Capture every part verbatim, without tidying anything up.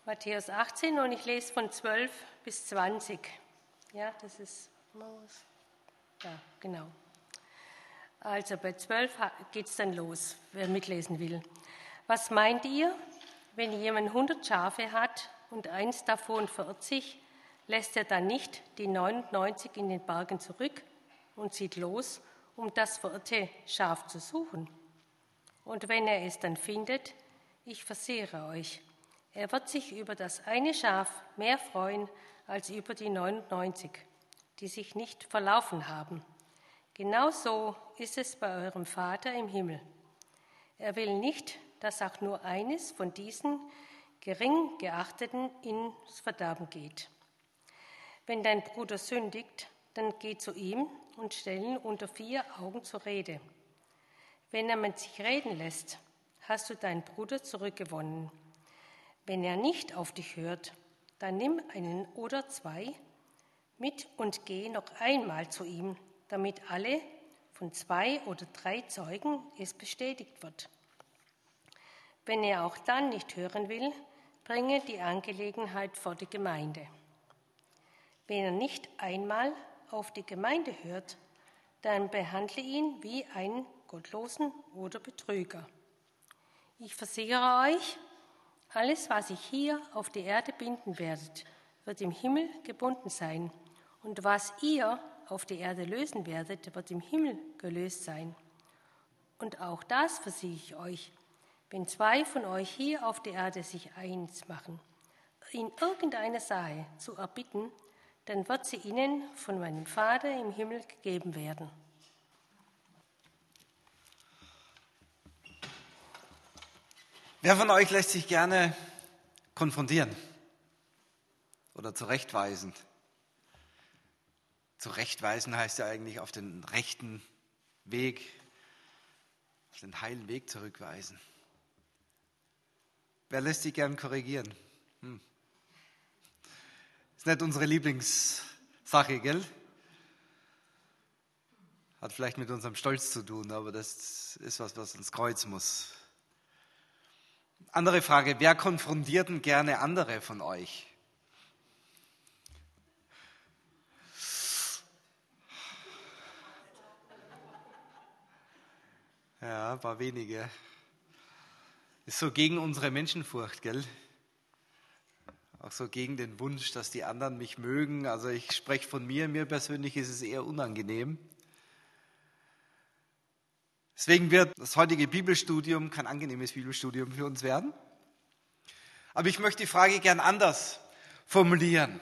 Matthäus achtzehn und ich lese von zwölf bis zwanzig. Ja, das ist, ja, genau. Also bei zwölf geht es dann los, wer mitlesen will. Was meint ihr, wenn jemand hundert Schafe hat und eins davon verirrt sich, lässt er dann nicht die neunundneunzig in den Bergen zurück und zieht los, um das verirrte Schaf zu suchen? Und wenn er es dann findet, ich versichere euch, er wird sich über das eine Schaf mehr freuen als über die neunundneunzig, die sich nicht verlaufen haben. Genauso ist es bei eurem Vater im Himmel. Er will nicht, dass auch nur eines von diesen gering geachteten ins Verderben geht. Wenn dein Bruder sündigt, dann geh zu ihm und stell ihn unter vier Augen zur Rede. Wenn er mit sich reden lässt, hast du deinen Bruder zurückgewonnen. Wenn er nicht auf dich hört, dann nimm einen oder zwei mit und geh noch einmal zu ihm, damit alle von zwei oder drei Zeugen es bestätigt wird. Wenn er auch dann nicht hören will, bringe die Angelegenheit vor die Gemeinde. Wenn er nicht einmal auf die Gemeinde hört, dann behandle ihn wie einen Gottlosen oder Betrüger. Ich versichere euch, alles, was ihr hier auf die Erde binden werdet, wird im Himmel gebunden sein. Und was ihr auf der Erde lösen werdet, wird im Himmel gelöst sein. Und auch das versichere ich euch, wenn zwei von euch hier auf der Erde sich eins machen, in irgendeiner Sache zu erbitten, dann wird sie ihnen von meinem Vater im Himmel gegeben werden. Wer von euch lässt sich gerne konfrontieren oder zurechtweisen? Zurechtweisen heißt ja eigentlich auf den rechten Weg, auf den heilen Weg zurückweisen. Wer lässt sich gern korrigieren? Hm. Ist nicht unsere Lieblingssache, gell? Hat vielleicht mit unserem Stolz zu tun, aber das ist was, was ins Kreuz muss. Andere Frage, wer konfrontiert denn gerne andere von euch? Ja, ein paar wenige. Ist so gegen unsere Menschenfurcht, gell? Auch so gegen den Wunsch, dass die anderen mich mögen. Also ich spreche von mir, mir persönlich ist es eher unangenehm. Deswegen wird das heutige Bibelstudium kein angenehmes Bibelstudium für uns werden. Aber ich möchte die Frage gern anders formulieren.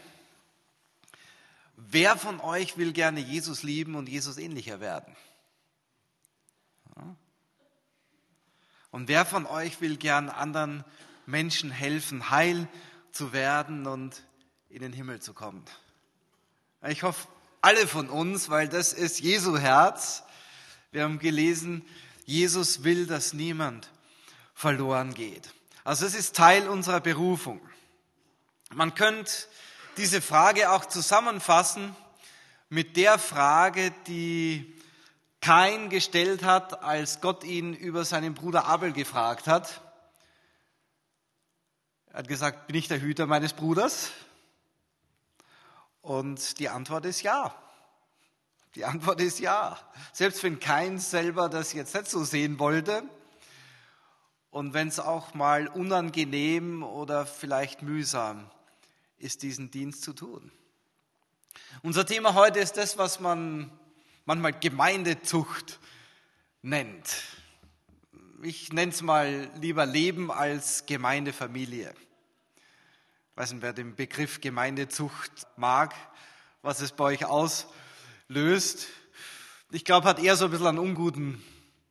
Wer von euch will gerne Jesus lieben und Jesus ähnlicher werden? Ja. Und wer von euch will gern anderen Menschen helfen, heil zu werden und in den Himmel zu kommen? Ich hoffe, alle von uns, weil das ist Jesu Herz. Wir haben gelesen, Jesus will, dass niemand verloren geht. Also es ist Teil unserer Berufung. Man könnte diese Frage auch zusammenfassen mit der Frage, die Kain gestellt hat, als Gott ihn über seinen Bruder Abel gefragt hat. Er hat gesagt, bin ich der Hüter meines Bruders? Und die Antwort ist ja. Die Antwort ist ja. Selbst wenn Kain selber das jetzt nicht so sehen wollte und wenn es auch mal unangenehm oder vielleicht mühsam ist, diesen Dienst zu tun. Unser Thema heute ist das, was man manchmal Gemeindezucht nennt. Ich nenne es mal lieber Leben als Gemeindefamilie. Ich weiß nicht, wer den Begriff Gemeindezucht mag, was es bei euch auslöst. Ich glaube, hat eher so ein bisschen einen unguten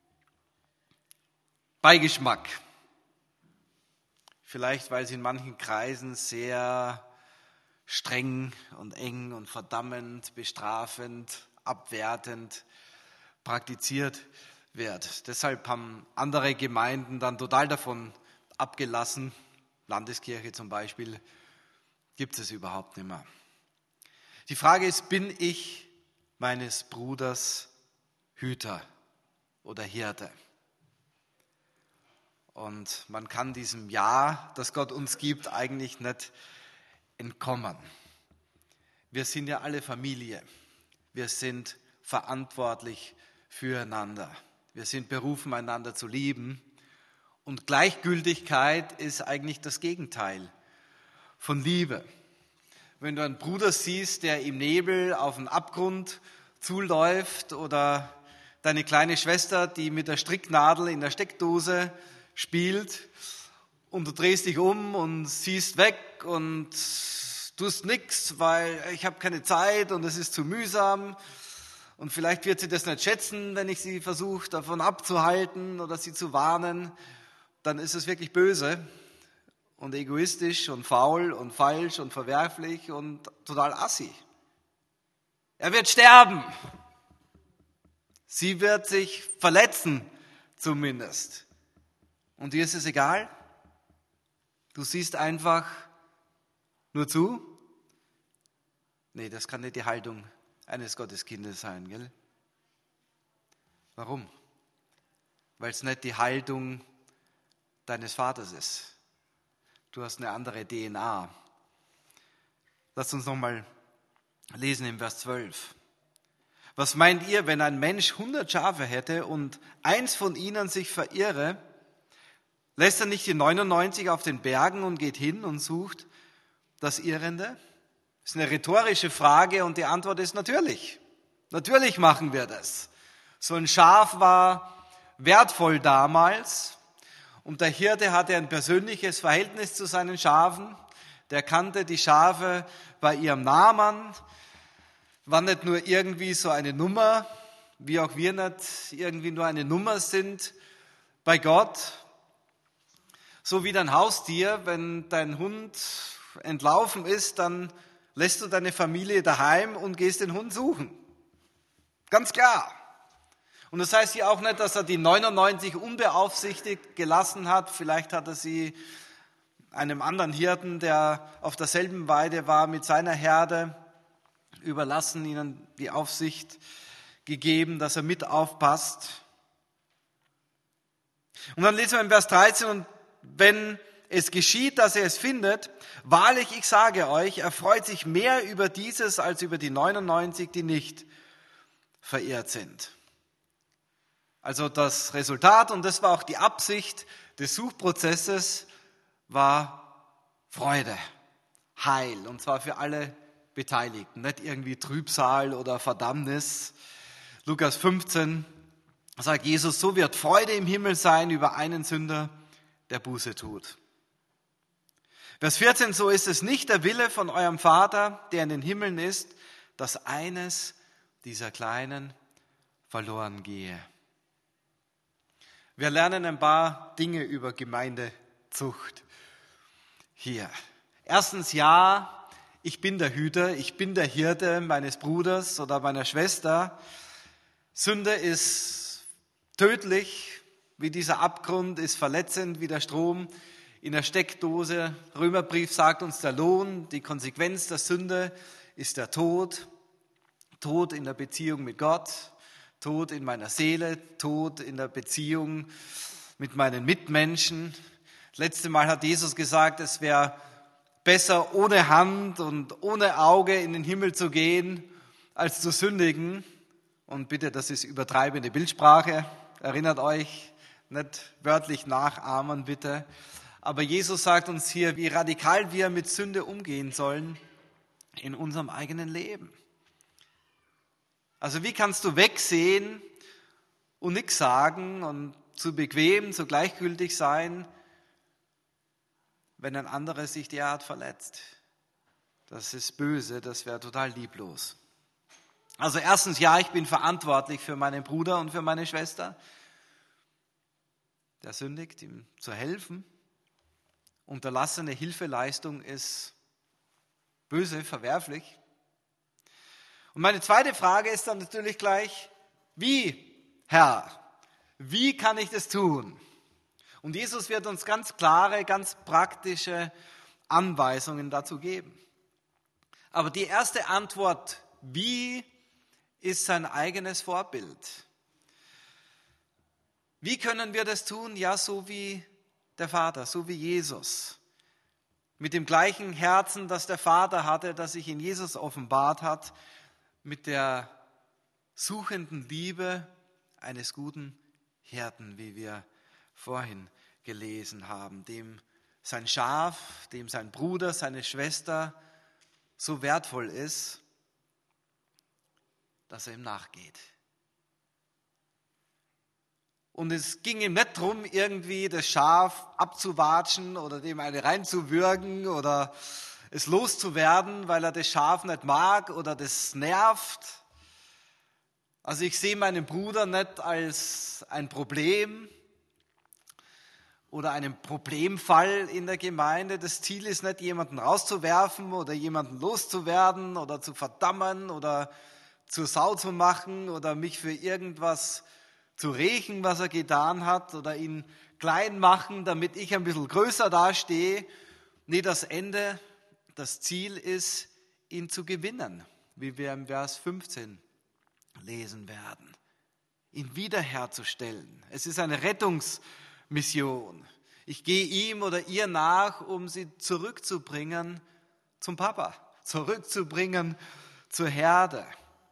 Beigeschmack. Vielleicht, weil es in manchen Kreisen sehr streng und eng und verdammend, bestrafend, abwertend praktiziert wird. Deshalb haben andere Gemeinden dann total davon abgelassen. Landeskirche zum Beispiel gibt es überhaupt nicht mehr. Die Frage ist, bin ich meines Bruders Hüter oder Hirte? Und man kann diesem Ja, das Gott uns gibt, eigentlich nicht entkommen. Wir sind ja alle Familie. Wir sind verantwortlich füreinander. Wir sind berufen, einander zu lieben. Und Gleichgültigkeit ist eigentlich das Gegenteil von Liebe. Wenn du einen Bruder siehst, der im Nebel auf den Abgrund zuläuft, oder deine kleine Schwester, die mit der Stricknadel in der Steckdose spielt, und du drehst dich um und siehst weg und tust nichts, weil ich habe keine Zeit und es ist zu mühsam, und vielleicht wird sie das nicht schätzen, wenn ich sie versuche, davon abzuhalten oder sie zu warnen, dann ist es wirklich böse und egoistisch und faul und falsch und verwerflich und total assi. Er wird sterben. Sie wird sich verletzen, zumindest. Und dir ist es egal? Du siehst einfach nur zu? Nee, das kann nicht die Haltung eines Gotteskindes sein, gell? Warum? Weil es nicht die Haltung deines Vaters ist. Du hast eine andere D N A. Lass uns nochmal lesen im Vers zwölf. Was meint ihr, wenn ein Mensch hundert Schafe hätte und eins von ihnen sich verirre, lässt er nicht die neunundneunzig auf den Bergen und geht hin und sucht das Irrende? Das ist eine rhetorische Frage und die Antwort ist natürlich. Natürlich machen wir das. So ein Schaf war wertvoll damals und der Hirte hatte ein persönliches Verhältnis zu seinen Schafen. Der kannte die Schafe bei ihrem Namen, war nicht nur irgendwie so eine Nummer, wie auch wir nicht irgendwie nur eine Nummer sind bei Gott. So wie dein Haustier, wenn dein Hund entlaufen ist, dann lässt du deine Familie daheim und gehst den Hund suchen. Ganz klar. Und das heißt hier auch nicht, dass er die neunundneunzig unbeaufsichtigt gelassen hat. Vielleicht hat er sie einem anderen Hirten, der auf derselben Weide war, mit seiner Herde überlassen, ihnen die Aufsicht gegeben, dass er mit aufpasst. Und dann lesen wir im Vers dreizehn, und wenn es geschieht, dass er es findet, wahrlich, ich sage euch, er freut sich mehr über dieses als über die neunundneunzig, die nicht verirrt sind. Also das Resultat, und das war auch die Absicht des Suchprozesses, war Freude, Heil, und zwar für alle Beteiligten, nicht irgendwie Trübsal oder Verdammnis. Lukas fünfzehn sagt Jesus, so wird Freude im Himmel sein über einen Sünder, der Buße tut. Vers vierzehn, so ist es nicht der Wille von eurem Vater, der in den Himmeln ist, dass eines dieser Kleinen verloren gehe. Wir lernen ein paar Dinge über Gemeindezucht hier. Erstens, ja, ich bin der Hüter, ich bin der Hirte meines Bruders oder meiner Schwester. Sünde ist tödlich, wie dieser Abgrund ist verletzend, wie der Strom in der Steckdose. Römerbrief sagt uns der Lohn, die Konsequenz der Sünde ist der Tod. Tod in der Beziehung mit Gott, Tod in meiner Seele, Tod in der Beziehung mit meinen Mitmenschen. Das letzte Mal hat Jesus gesagt, es wäre besser ohne Hand und ohne Auge in den Himmel zu gehen, als zu sündigen. Und bitte, das ist übertreibende Bildsprache. Erinnert euch, nicht wörtlich nachahmen, bitte. Aber Jesus sagt uns hier, wie radikal wir mit Sünde umgehen sollen in unserem eigenen Leben. Also wie kannst du wegsehen und nichts sagen und zu bequem, zu gleichgültig sein, wenn ein anderer sich derart verletzt? Das ist böse, das wäre total lieblos. Also erstens, ja, ich bin verantwortlich für meinen Bruder und für meine Schwester, der sündigt, ihm zu helfen. Unterlassene Hilfeleistung ist böse, verwerflich. Und meine zweite Frage ist dann natürlich gleich, wie, Herr, wie kann ich das tun? Und Jesus wird uns ganz klare, ganz praktische Anweisungen dazu geben. Aber die erste Antwort, wie, ist sein eigenes Vorbild. Wie können wir das tun? Ja, so wie der Vater, so wie Jesus. Mit dem gleichen Herzen, das der Vater hatte, das sich in Jesus offenbart hat, mit der suchenden Liebe eines guten Hirten, wie wir vorhin gelesen haben, dem sein Schaf, dem sein Bruder, seine Schwester so wertvoll ist, dass er ihm nachgeht. Und es ging ihm nicht darum, irgendwie das Schaf abzuwatschen oder dem eine reinzuwürgen oder es loszuwerden, weil er das Schaf nicht mag oder das nervt. Also ich sehe meinen Bruder nicht als ein Problem oder einen Problemfall in der Gemeinde. Das Ziel ist nicht, jemanden rauszuwerfen oder jemanden loszuwerden oder zu verdammen oder zur Sau zu machen oder mich für irgendwas zu rächen, was er getan hat, oder ihn klein machen, damit ich ein bisschen größer dastehe. Nee, das Ende, das Ziel ist, ihn zu gewinnen, wie wir im Vers fünfzehn lesen werden. Ihn wiederherzustellen. Es ist eine Rettungsmission. Ich gehe ihm oder ihr nach, um sie zurückzubringen zum Papa, zurückzubringen zur Herde.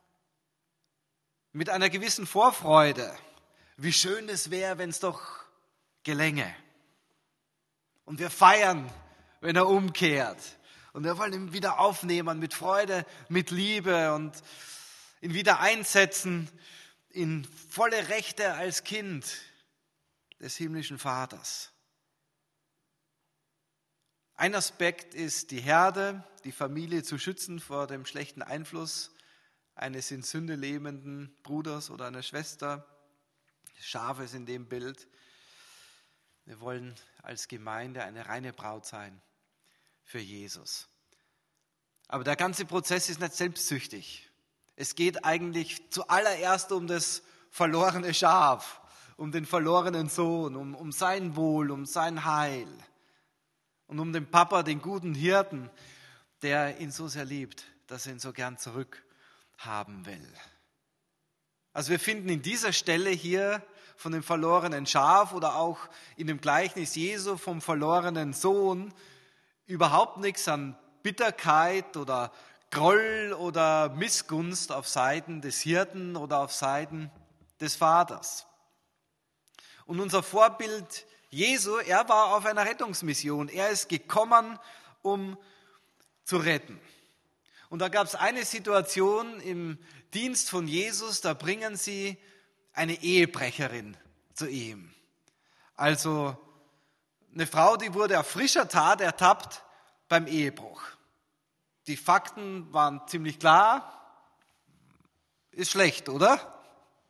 Mit einer gewissen Vorfreude. Wie schön es wäre, wenn es doch gelänge. Und wir feiern, wenn er umkehrt. Und wir wollen ihn wieder aufnehmen mit Freude, mit Liebe und ihn wieder einsetzen in volle Rechte als Kind des himmlischen Vaters. Ein Aspekt ist, die Herde, die Familie zu schützen vor dem schlechten Einfluss eines in Sünde lebenden Bruders oder einer Schwester, des Schafes in dem Bild. Wir wollen als Gemeinde eine reine Braut sein für Jesus. Aber der ganze Prozess ist nicht selbstsüchtig. Es geht eigentlich zuallererst um das verlorene Schaf, um den verlorenen Sohn, um, um sein Wohl, um sein Heil und um den Papa, den guten Hirten, der ihn so sehr liebt, dass er ihn so gern zurückhaben will. Also wir finden in dieser Stelle hier von dem verlorenen Schaf oder auch in dem Gleichnis Jesu vom verlorenen Sohn überhaupt nichts an Bitterkeit oder Groll oder Missgunst auf Seiten des Hirten oder auf Seiten des Vaters. Und unser Vorbild Jesu, er war auf einer Rettungsmission. Er ist gekommen, um zu retten. Und da gab es eine Situation im Dienst von Jesus, da bringen sie eine Ehebrecherin zu ihm. Also eine Frau, die wurde auf frischer Tat ertappt beim Ehebruch. Die Fakten waren ziemlich klar. Ist schlecht, oder?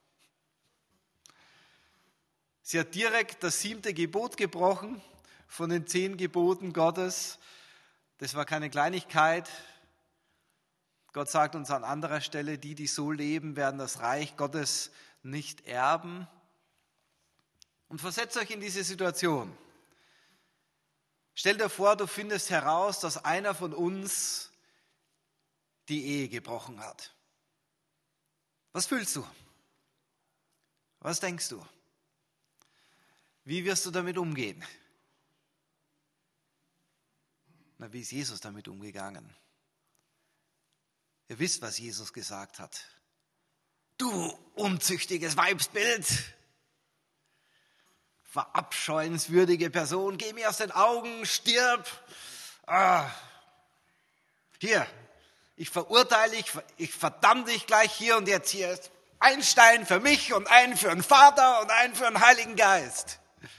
Sie hat direkt das siebte Gebot gebrochen von den zehn Geboten Gottes. Das war keine Kleinigkeit. Gott sagt uns an anderer Stelle, die, die so leben, werden das Reich Gottes nicht erben. Und versetzt euch in diese Situation. Stell dir vor, du findest heraus, dass einer von uns die Ehe gebrochen hat. Was fühlst du? Was denkst du? Wie wirst du damit umgehen? Na, wie ist Jesus damit umgegangen? Ihr wisst, was Jesus gesagt hat. Du unzüchtiges Weibsbild, verabscheuenswürdige Person, geh mir aus den Augen, stirb. Ah. Hier, ich verurteile dich, ich verdamme dich gleich hier und jetzt hier. Ein Stein für mich und einen für den Vater und einen für den Heiligen Geist.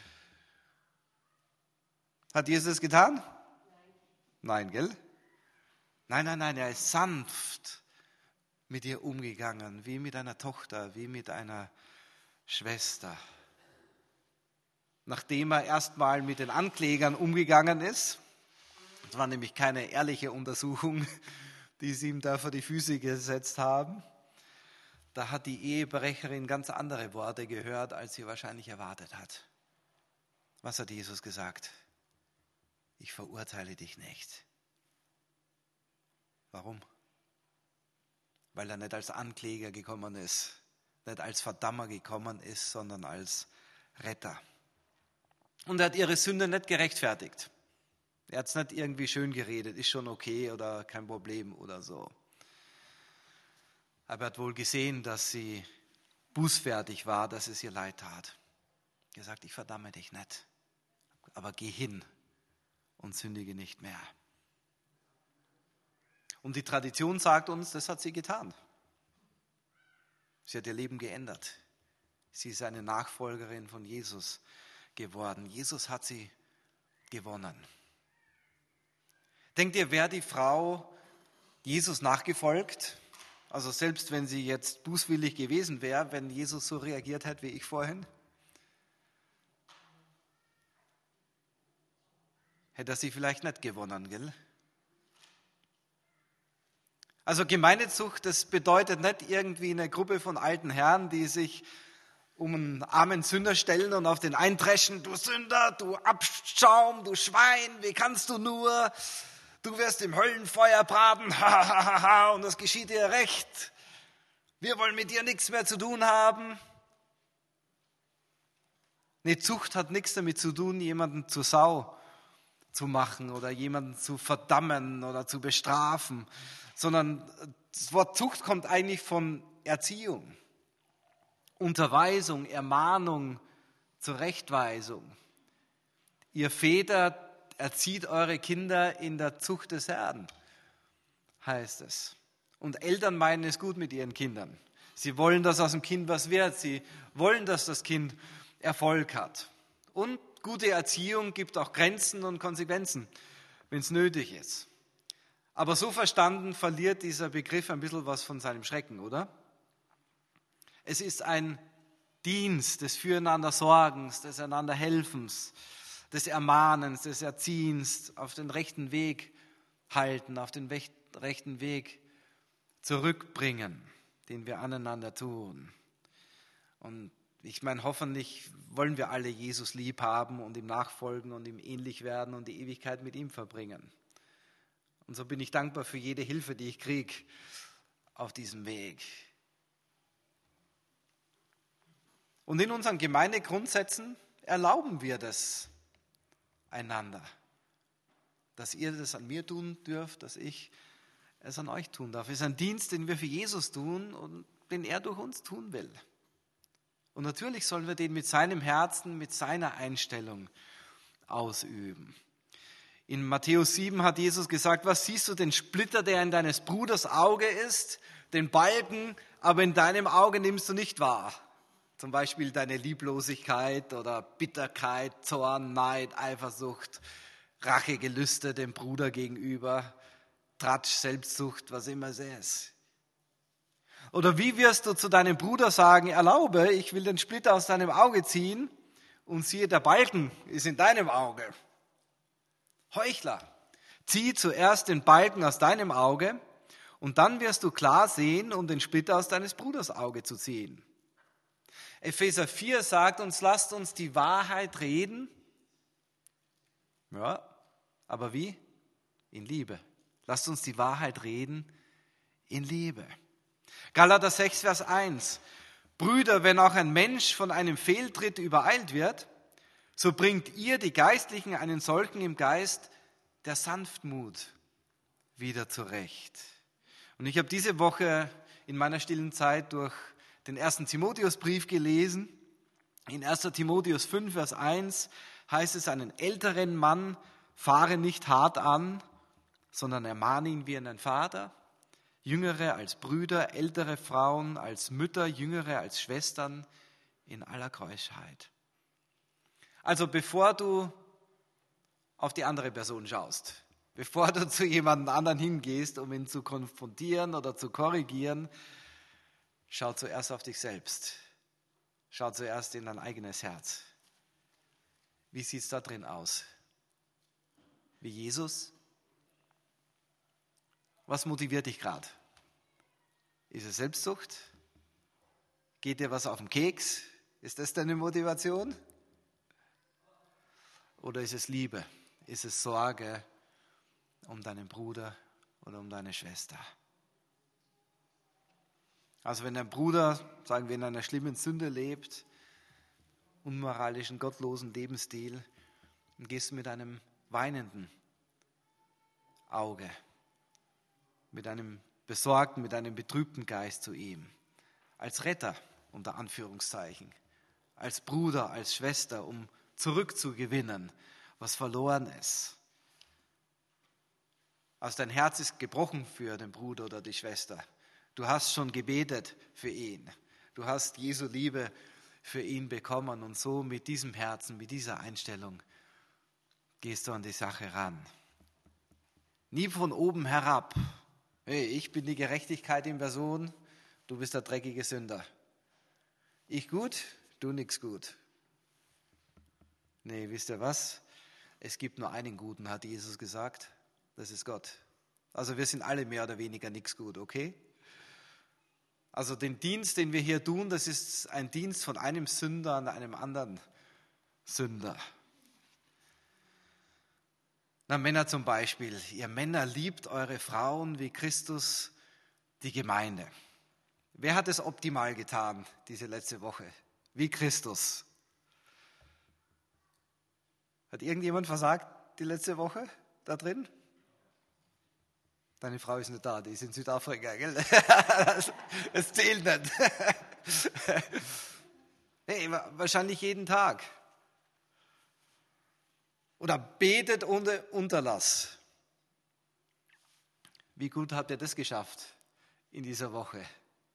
Hat Jesus es getan? Nein. Nein, gell? Nein, nein, nein, er ist sanft mit ihr umgegangen, wie mit einer Tochter, wie mit einer Schwester. Nachdem er erstmal mit den Anklägern umgegangen ist, das war nämlich keine ehrliche Untersuchung, die sie ihm da vor die Füße gesetzt haben, da hat die Ehebrecherin ganz andere Worte gehört, als sie wahrscheinlich erwartet hat. Was hat Jesus gesagt? Ich verurteile dich nicht. Warum? Weil er nicht als Ankläger gekommen ist, nicht als Verdammer gekommen ist, sondern als Retter. Und er hat ihre Sünde nicht gerechtfertigt. Er hat es nicht irgendwie schön geredet, ist schon okay oder kein Problem oder so. Aber er hat wohl gesehen, dass sie bußfertig war, dass es ihr leid tat. Er hat gesagt, ich verdamme dich nicht, aber geh hin und sündige nicht mehr. Und die Tradition sagt uns, das hat sie getan. Sie hat ihr Leben geändert. Sie ist eine Nachfolgerin von Jesus geworden. Jesus hat sie gewonnen. Denkt ihr, wäre die Frau Jesus nachgefolgt? Also selbst wenn sie jetzt bußwillig gewesen wäre, wenn Jesus so reagiert hätte wie ich vorhin? Hätte er sie vielleicht nicht gewonnen, gell? Also Gemeindezucht, das bedeutet nicht irgendwie eine Gruppe von alten Herren, die sich um einen armen Sünder stellen und auf den eindreschen, du Sünder, du Abschaum, du Schwein, wie kannst du nur, du wirst im Höllenfeuer braten, und das geschieht dir recht. Wir wollen mit dir nichts mehr zu tun haben. Nee, Zucht hat nichts damit zu tun, jemanden zur Sau zu machen oder jemanden zu verdammen oder zu bestrafen, sondern das Wort Zucht kommt eigentlich von Erziehung, Unterweisung, Ermahnung, Zurechtweisung. Ihr Väter erzieht eure Kinder in der Zucht des Herrn, heißt es. Und Eltern meinen es gut mit ihren Kindern. Sie wollen, dass aus dem Kind was wird. Sie wollen, dass das Kind Erfolg hat. Und gute Erziehung gibt auch Grenzen und Konsequenzen, wenn es nötig ist. Aber so verstanden verliert dieser Begriff ein bisschen was von seinem Schrecken, oder? Es ist ein Dienst des Füreinandersorgens, des Einanderhelfens, des Ermahnens, des Erziehens, auf den rechten Weg halten, auf den rechten Weg zurückbringen, den wir aneinander tun. Und ich meine, hoffentlich wollen wir alle Jesus lieb haben und ihm nachfolgen und ihm ähnlich werden und die Ewigkeit mit ihm verbringen. Und so bin ich dankbar für jede Hilfe, die ich kriege auf diesem Weg. Und in unseren Gemeindegrundsätzen erlauben wir das einander. Dass ihr das an mir tun dürft, dass ich es an euch tun darf. Es ist ein Dienst, den wir für Jesus tun und den er durch uns tun will. Und natürlich sollen wir den mit seinem Herzen, mit seiner Einstellung ausüben. In Matthäus sieben hat Jesus gesagt, was siehst du, den Splitter, der in deines Bruders Auge ist, den Balken, aber in deinem Auge nimmst du nicht wahr. Zum Beispiel deine Lieblosigkeit oder Bitterkeit, Zorn, Neid, Eifersucht, Rachegelüste dem Bruder gegenüber, Tratsch, Selbstsucht, was immer es ist. Oder wie wirst du zu deinem Bruder sagen, erlaube, ich will den Splitter aus deinem Auge ziehen und siehe, der Balken ist in deinem Auge. Heuchler, zieh zuerst den Balken aus deinem Auge und dann wirst du klar sehen, um den Splitter aus deines Bruders Auge zu ziehen. Epheser vier sagt uns, lasst uns die Wahrheit reden. Ja, aber wie? In Liebe. Lasst uns die Wahrheit reden in Liebe. Galater sechs, Vers eins. Brüder, wenn auch ein Mensch von einem Fehltritt übereilt wird, so bringt ihr, die Geistlichen, einen solchen im Geist der Sanftmut wieder zurecht. Und ich habe diese Woche in meiner stillen Zeit durch den ersten Timotheusbrief gelesen. In erster Timotheus fünf, Vers eins heißt es, einen älteren Mann fahre nicht hart an, sondern ermahne ihn wie einen Vater, Jüngere als Brüder, ältere Frauen als Mütter, Jüngere als Schwestern in aller Keuschheit. Also bevor du auf die andere Person schaust, bevor du zu jemand anderen hingehst, um ihn zu konfrontieren oder zu korrigieren, schau zuerst auf dich selbst. Schau zuerst in dein eigenes Herz. Wie sieht es da drin aus? Wie Jesus? Was motiviert dich gerade? Ist es Selbstsucht? Geht dir was auf den Keks? Ist das deine Motivation? Oder ist es Liebe? Ist es Sorge um deinen Bruder oder um deine Schwester? Also wenn dein Bruder, sagen wir, in einer schlimmen Sünde lebt, unmoralischen, gottlosen Lebensstil, und gehst mit einem weinenden Auge, mit einem besorgten, mit einem betrübten Geist zu ihm. Als Retter, unter Anführungszeichen, als Bruder, als Schwester, um zurückzugewinnen, was verloren ist. Also dein Herz ist gebrochen für den Bruder oder die Schwester. Du hast schon gebetet für ihn. Du hast Jesu Liebe für ihn bekommen und so mit diesem Herzen, mit dieser Einstellung gehst du an die Sache ran. Nie von oben herab. Hey, ich bin die Gerechtigkeit in Person, du bist der dreckige Sünder. Ich gut, du nix gut. Nee, wisst ihr was? Es gibt nur einen Guten, hat Jesus gesagt. Das ist Gott. Also wir sind alle mehr oder weniger nix gut, okay? Also den Dienst, den wir hier tun, das ist ein Dienst von einem Sünder an einem anderen Sünder. Na, Männer zum Beispiel. Ihr Männer liebt eure Frauen wie Christus die Gemeinde. Wer hat es optimal getan, diese letzte Woche? Wie Christus. Hat irgendjemand versagt die letzte Woche da drin? Deine Frau ist nicht da, die ist in Südafrika, gell? Das zählt nicht. Hey, wahrscheinlich jeden Tag. Oder betet ohne Unterlass. Wie gut habt ihr das geschafft in dieser Woche?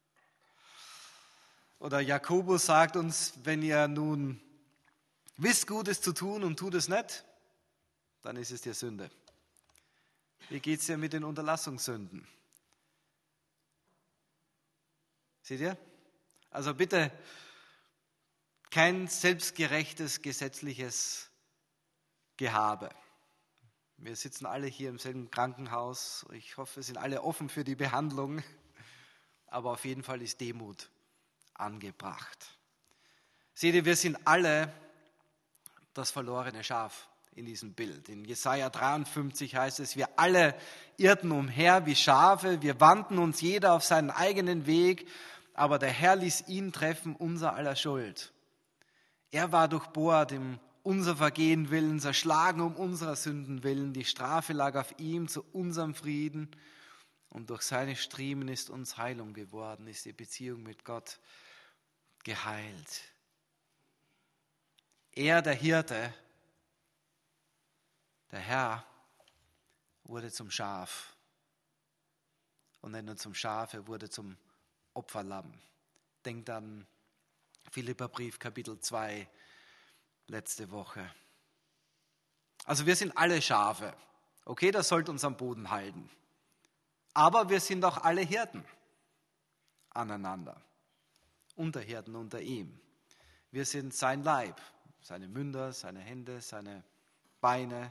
Oder Jakobus sagt uns, wenn ihr nun wisst, Gutes zu tun und tut es nicht, dann ist es dir Sünde. Wie geht es dir mit den Unterlassungssünden? Seht ihr? Also bitte kein selbstgerechtes, gesetzliches Gehabe. Wir sitzen alle hier im selben Krankenhaus. Ich hoffe, wir sind alle offen für die Behandlung. Aber auf jeden Fall ist Demut angebracht. Seht ihr, wir sind alle das verlorene Schaf in diesem Bild. In Jesaja dreiundfünfzig heißt es, wir alle irrten umher wie Schafe, wir wandten uns jeder auf seinen eigenen Weg, aber der Herr ließ ihn treffen, unser aller Schuld. Er war durchbohrt um unser Vergehen willen, zerschlagen um unserer Sünden willen, die Strafe lag auf ihm zu unserem Frieden und durch seine Striemen ist uns Heilung geworden, ist die Beziehung mit Gott geheilt. Er, der Hirte, der Herr, wurde zum Schaf. Und nicht nur zum Schaf, er wurde zum Opferlamm. Denkt an Philipperbrief Kapitel zwei, letzte Woche. Also wir sind alle Schafe. Okay, das sollte uns am Boden halten. Aber wir sind auch alle Hirten aneinander. Unterhirten unter ihm. Wir sind sein Leib, seine Münder, seine Hände, seine Beine.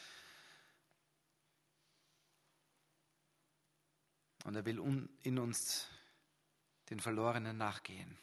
Und er will in uns den Verlorenen nachgehen.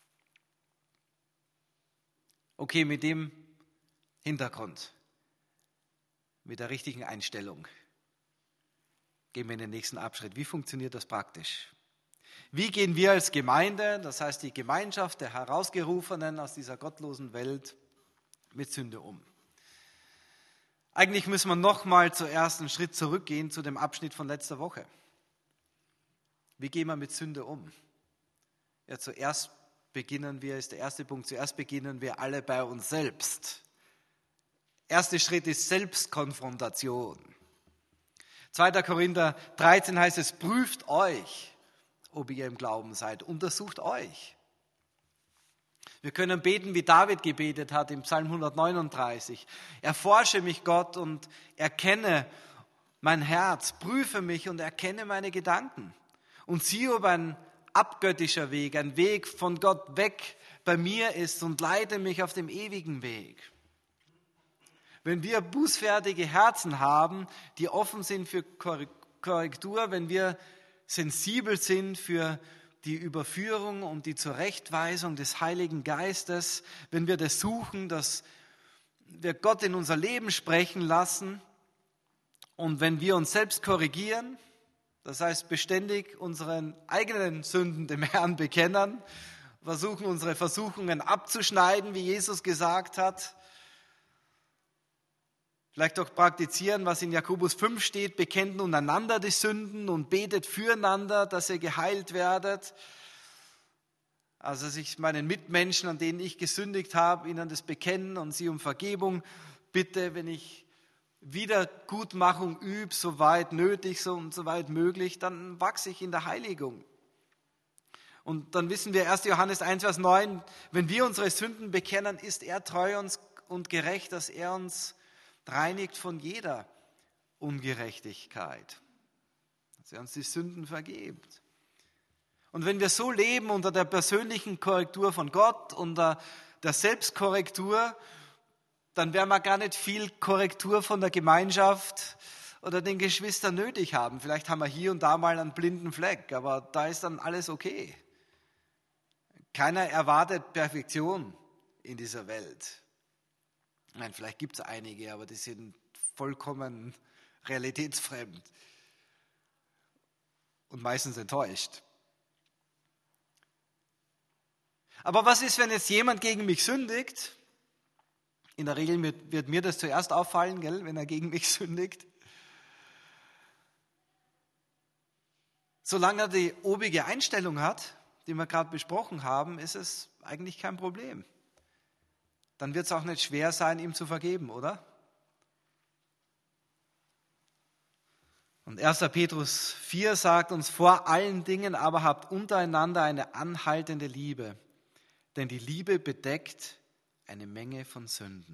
Okay, mit dem Hintergrund, mit der richtigen Einstellung, gehen wir in den nächsten Abschnitt. Wie funktioniert das praktisch? Wie gehen wir als Gemeinde, das heißt die Gemeinschaft der Herausgerufenen aus dieser gottlosen Welt, mit Sünde um? Eigentlich müssen wir nochmal zuerst einen Schritt zurückgehen zu dem Abschnitt von letzter Woche. Wie gehen wir mit Sünde um? Ja, zuerst beginnen wir, ist der erste Punkt, zuerst beginnen wir alle bei uns selbst. Erster Schritt ist Selbstkonfrontation. zweiter Korinther dreizehn heißt es, prüft euch, ob ihr im Glauben seid, untersucht euch. Wir können beten, wie David gebetet hat im Psalm hundertneununddreißig. Erforsche mich, Gott, und erkenne mein Herz, prüfe mich und erkenne meine Gedanken. Und sieh, ob ein abgöttischer Weg, ein Weg von Gott weg bei mir ist und leite mich auf dem ewigen Weg. Wenn wir bußfertige Herzen haben, die offen sind für Korrektur, wenn wir sensibel sind für die Überführung und die Zurechtweisung des Heiligen Geistes, wenn wir das suchen, dass wir Gott in unser Leben sprechen lassen und wenn wir uns selbst korrigieren, das heißt beständig unseren eigenen Sünden dem Herrn bekennen, versuchen unsere Versuchungen abzuschneiden, wie Jesus gesagt hat, Vielleicht auch praktizieren, was in Jakobus fünf steht, bekennt nun einander die Sünden und betet füreinander, dass ihr geheilt werdet. Also sich meinen Mitmenschen, an denen ich gesündigt habe, ihnen das bekennen und sie um Vergebung bitte, wenn ich Wiedergutmachung übe, soweit nötig so und soweit möglich, dann wachse ich in der Heiligung. Und dann wissen wir erster Johannes eins, Vers neun, wenn wir unsere Sünden bekennen, ist er treu und gerecht, dass er uns reinigt von jeder Ungerechtigkeit, dass er uns die Sünden vergibt. Und wenn wir so leben unter der persönlichen Korrektur von Gott, unter der Selbstkorrektur, dann werden wir gar nicht viel Korrektur von der Gemeinschaft oder den Geschwistern nötig haben. Vielleicht haben wir hier und da mal einen blinden Fleck, aber da ist dann alles okay. Keiner erwartet Perfektion in dieser Welt. Nein, vielleicht gibt es einige, aber die sind vollkommen realitätsfremd und meistens enttäuscht. Aber was ist, wenn jetzt jemand gegen mich sündigt? In der Regel wird, wird mir das zuerst auffallen, gell, wenn er gegen mich sündigt. Solange er die obige Einstellung hat, die wir gerade besprochen haben, ist es eigentlich kein Problem. Dann wird es auch nicht schwer sein, ihm zu vergeben, oder? Und erster Petrus vier sagt uns, vor allen Dingen aber habt untereinander eine anhaltende Liebe, denn die Liebe bedeckt eine Menge von Sünden.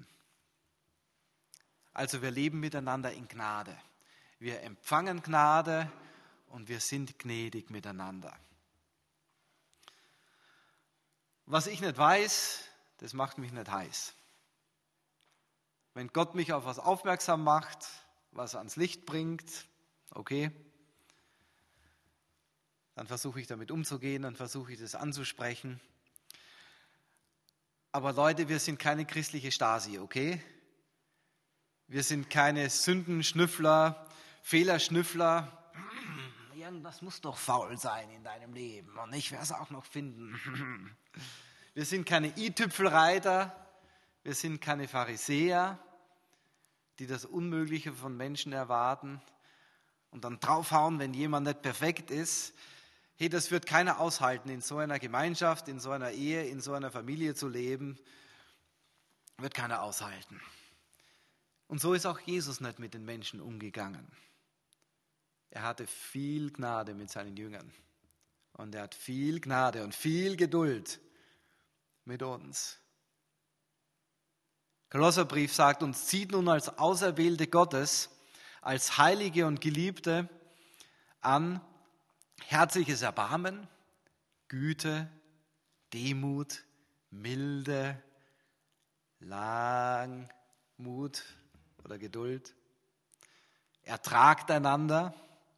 Also wir leben miteinander in Gnade. Wir empfangen Gnade und wir sind gnädig miteinander. Was ich nicht weiß, das macht mich nicht heiß. Wenn Gott mich auf was aufmerksam macht, was ans Licht bringt, okay, dann versuche ich damit umzugehen, dann versuche ich das anzusprechen. Aber Leute, wir sind keine christliche Stasi, okay? Wir sind keine Sündenschnüffler, Fehlerschnüffler. Irgendwas muss doch faul sein in deinem Leben und ich werde es auch noch finden. Wir sind keine i-Tüpfelreiter, wir sind keine Pharisäer, die das Unmögliche von Menschen erwarten und dann draufhauen, wenn jemand nicht perfekt ist. Hey, das wird keiner aushalten, in so einer Gemeinschaft, in so einer Ehe, in so einer Familie zu leben. Wird keiner aushalten. Und so ist auch Jesus nicht mit den Menschen umgegangen. Er hatte viel Gnade mit seinen Jüngern. Und er hat viel Gnade und viel Geduld mit uns. Kolosserbrief sagt uns, zieht nun als Auserwählte Gottes, als Heilige und Geliebte an, herzliches Erbarmen, Güte, Demut, Milde, Langmut oder Geduld. Ertragt einander.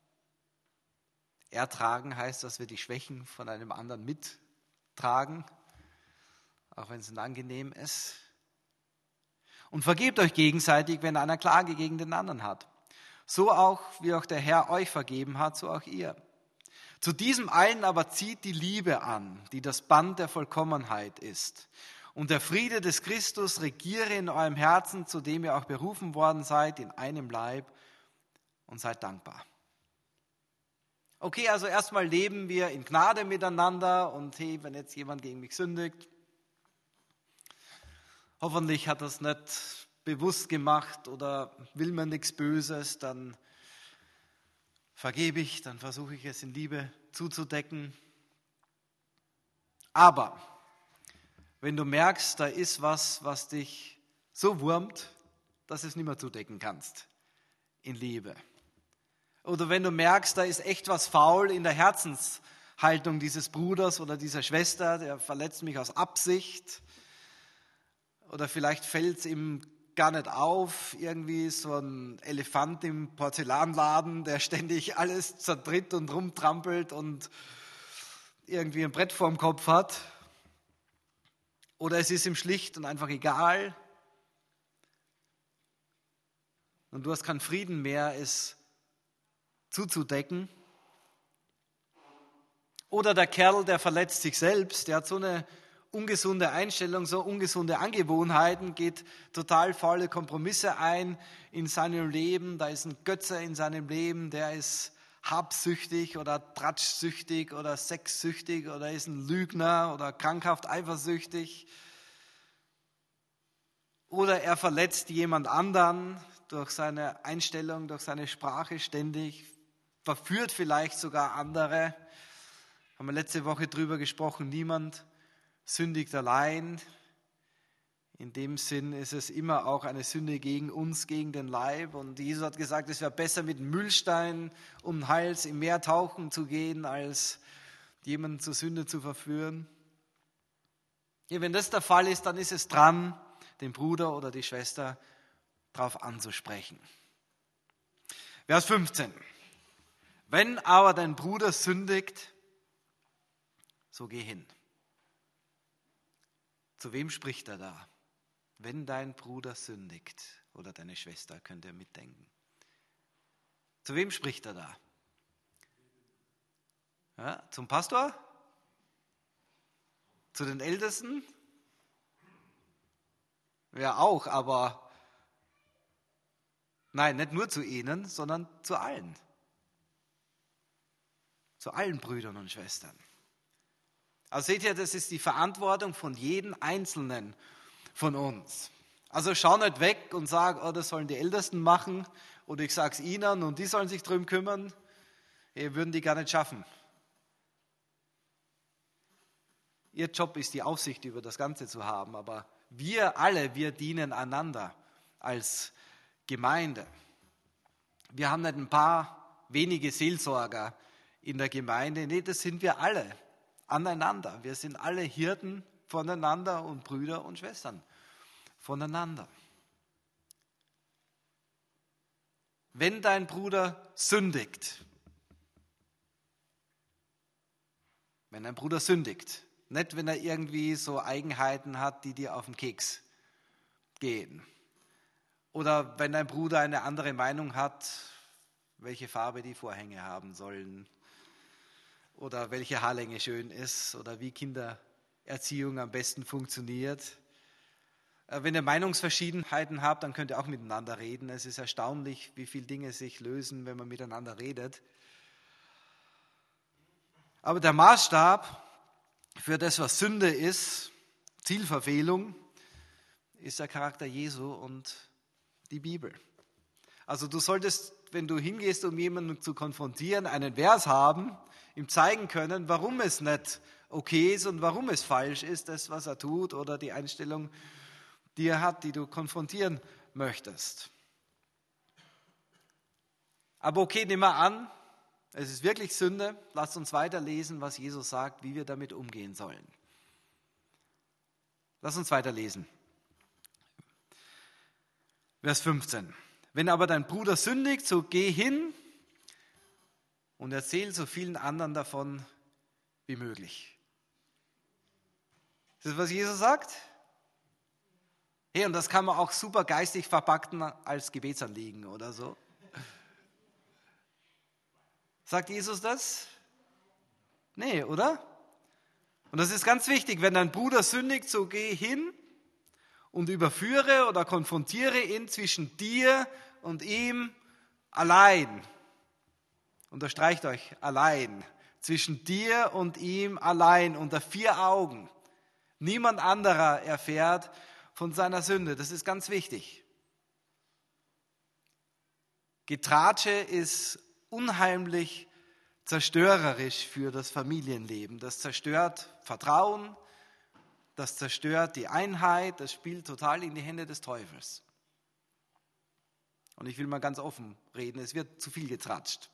Ertragen heißt, dass wir die Schwächen von einem anderen mittragen, auch wenn es unangenehm ist. Und vergebt euch gegenseitig, wenn einer Klage gegen den anderen hat. So auch, wie auch der Herr euch vergeben hat, so auch ihr. Zu diesem allen aber zieht die Liebe an, die das Band der Vollkommenheit ist. Und der Friede des Christus regiere in eurem Herzen, zu dem ihr auch berufen worden seid, in einem Leib, und seid dankbar. Okay, also erstmal leben wir in Gnade miteinander und hey, wenn jetzt jemand gegen mich sündigt, hoffentlich hat er es nicht bewusst gemacht oder will mir nichts Böses, dann vergebe ich, dann versuche ich es in Liebe zuzudecken. Aber wenn du merkst, da ist was, was dich so wurmt, dass du es nicht mehr zudecken kannst, in Liebe. Oder wenn du merkst, da ist echt was faul in der Herzenshaltung dieses Bruders oder dieser Schwester, der verletzt mich aus Absicht. Oder vielleicht fällt es ihm gar nicht auf, irgendwie so ein Elefant im Porzellanladen, der ständig alles zertritt und rumtrampelt und irgendwie ein Brett vorm Kopf hat. Oder es ist ihm schlicht und einfach egal. Und du hast keinen Frieden mehr, es zuzudecken. Oder der Kerl, der verletzt sich selbst, der hat so eine ungesunde Einstellung, so ungesunde Angewohnheiten, geht total faule Kompromisse ein in seinem Leben. Da ist ein Götze in seinem Leben, der ist habsüchtig oder tratschsüchtig oder sexsüchtig oder ist ein Lügner oder krankhaft eifersüchtig. Oder er verletzt jemand anderen durch seine Einstellung, durch seine Sprache ständig, verführt vielleicht sogar andere. Haben wir letzte Woche drüber gesprochen, niemand sündigt allein. In dem Sinn ist es immer auch eine Sünde gegen uns, gegen den Leib. Und Jesus hat gesagt, es wäre besser mit einem Mühlstein um den Hals im Meer tauchen zu gehen, als jemanden zur Sünde zu verführen. Ja, wenn das der Fall ist, dann ist es dran, den Bruder oder die Schwester darauf anzusprechen. Vers fünfzehn. Wenn aber dein Bruder sündigt, so geh hin. Zu wem spricht er da? Wenn dein Bruder sündigt oder deine Schwester, könnt ihr mitdenken. Zu wem spricht er da? Ja, zum Pastor? Zu den Ältesten? Ja, auch, aber nein, nicht nur zu ihnen, sondern zu allen. Zu allen Brüdern und Schwestern. Also seht ihr, das ist die Verantwortung von jedem Einzelnen von uns. Also schau nicht weg und sag, oh, das sollen die Ältesten machen oder ich sage es ihnen und die sollen sich drum kümmern. Wir würden die gar nicht schaffen. Ihr Job ist die Aufsicht über das Ganze zu haben, aber wir alle, wir dienen einander als Gemeinde. Wir haben nicht ein paar wenige Seelsorger in der Gemeinde, nee, das sind wir alle. Aneinander. Wir sind alle Hirten voneinander und Brüder und Schwestern voneinander. Wenn dein Bruder sündigt, wenn dein Bruder sündigt, nicht wenn er irgendwie so Eigenheiten hat, die dir auf den Keks gehen, oder wenn dein Bruder eine andere Meinung hat, welche Farbe die Vorhänge haben sollen, oder welche Haarlänge schön ist oder wie Kindererziehung am besten funktioniert. Wenn ihr Meinungsverschiedenheiten habt, dann könnt ihr auch miteinander reden. Es ist erstaunlich, wie viele Dinge sich lösen, wenn man miteinander redet. Aber der Maßstab für das, was Sünde ist, Zielverfehlung, ist der Charakter Jesu und die Bibel. Also du solltest, wenn du hingehst, um jemanden zu konfrontieren, einen Vers haben, ihm zeigen können, warum es nicht okay ist und warum es falsch ist, das, was er tut oder die Einstellung, die er hat, die du konfrontieren möchtest. Aber okay, nehmen wir an, es ist wirklich Sünde. Lasst uns weiterlesen, was Jesus sagt, wie wir damit umgehen sollen. Lass uns weiterlesen. Vers fünfzehn. Wenn aber dein Bruder sündigt, so geh hin und erzähl so vielen anderen davon wie möglich. Ist das, was Jesus sagt? Hey, und das kann man auch super geistig verpacken als Gebetsanliegen oder so. Sagt Jesus das? Nee, oder? Und das ist ganz wichtig, wenn dein Bruder sündigt, so geh hin und überführe oder konfrontiere ihn zwischen dir und ihm allein. Unterstreicht euch, allein. Zwischen dir und ihm allein, unter vier Augen. Niemand anderer erfährt von seiner Sünde. Das ist ganz wichtig. Getratsche ist unheimlich zerstörerisch für das Familienleben. Das zerstört Vertrauen, das zerstört die Einheit, das spielt total in die Hände des Teufels. Und ich will mal ganz offen reden, es wird zu viel getratscht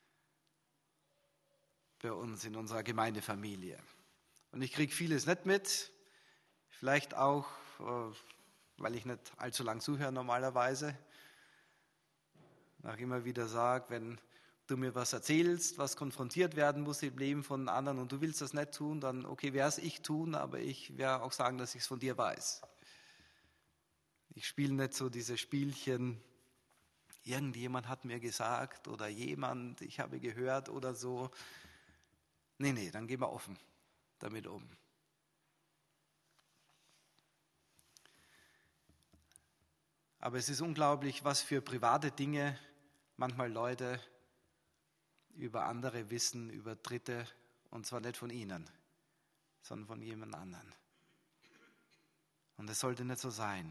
bei uns in unserer Gemeindefamilie. Und ich kriege vieles nicht mit, vielleicht auch, weil ich nicht allzu lang zuhöre normalerweise. Auch immer wieder sage, wenn du mir was erzählst, was konfrontiert werden muss im Leben von anderen und du willst das nicht tun, dann okay, werde es ich tun, aber ich werde auch sagen, dass ich es von dir weiß. Ich spiele nicht so diese Spielchen, irgendjemand hat mir gesagt oder jemand, ich habe gehört oder so. Nee, nee, dann gehen wir offen damit um. Aber es ist unglaublich, was für private Dinge manchmal Leute über andere wissen, über Dritte, und zwar nicht von ihnen, sondern von jemand anderen. Und es sollte nicht so sein.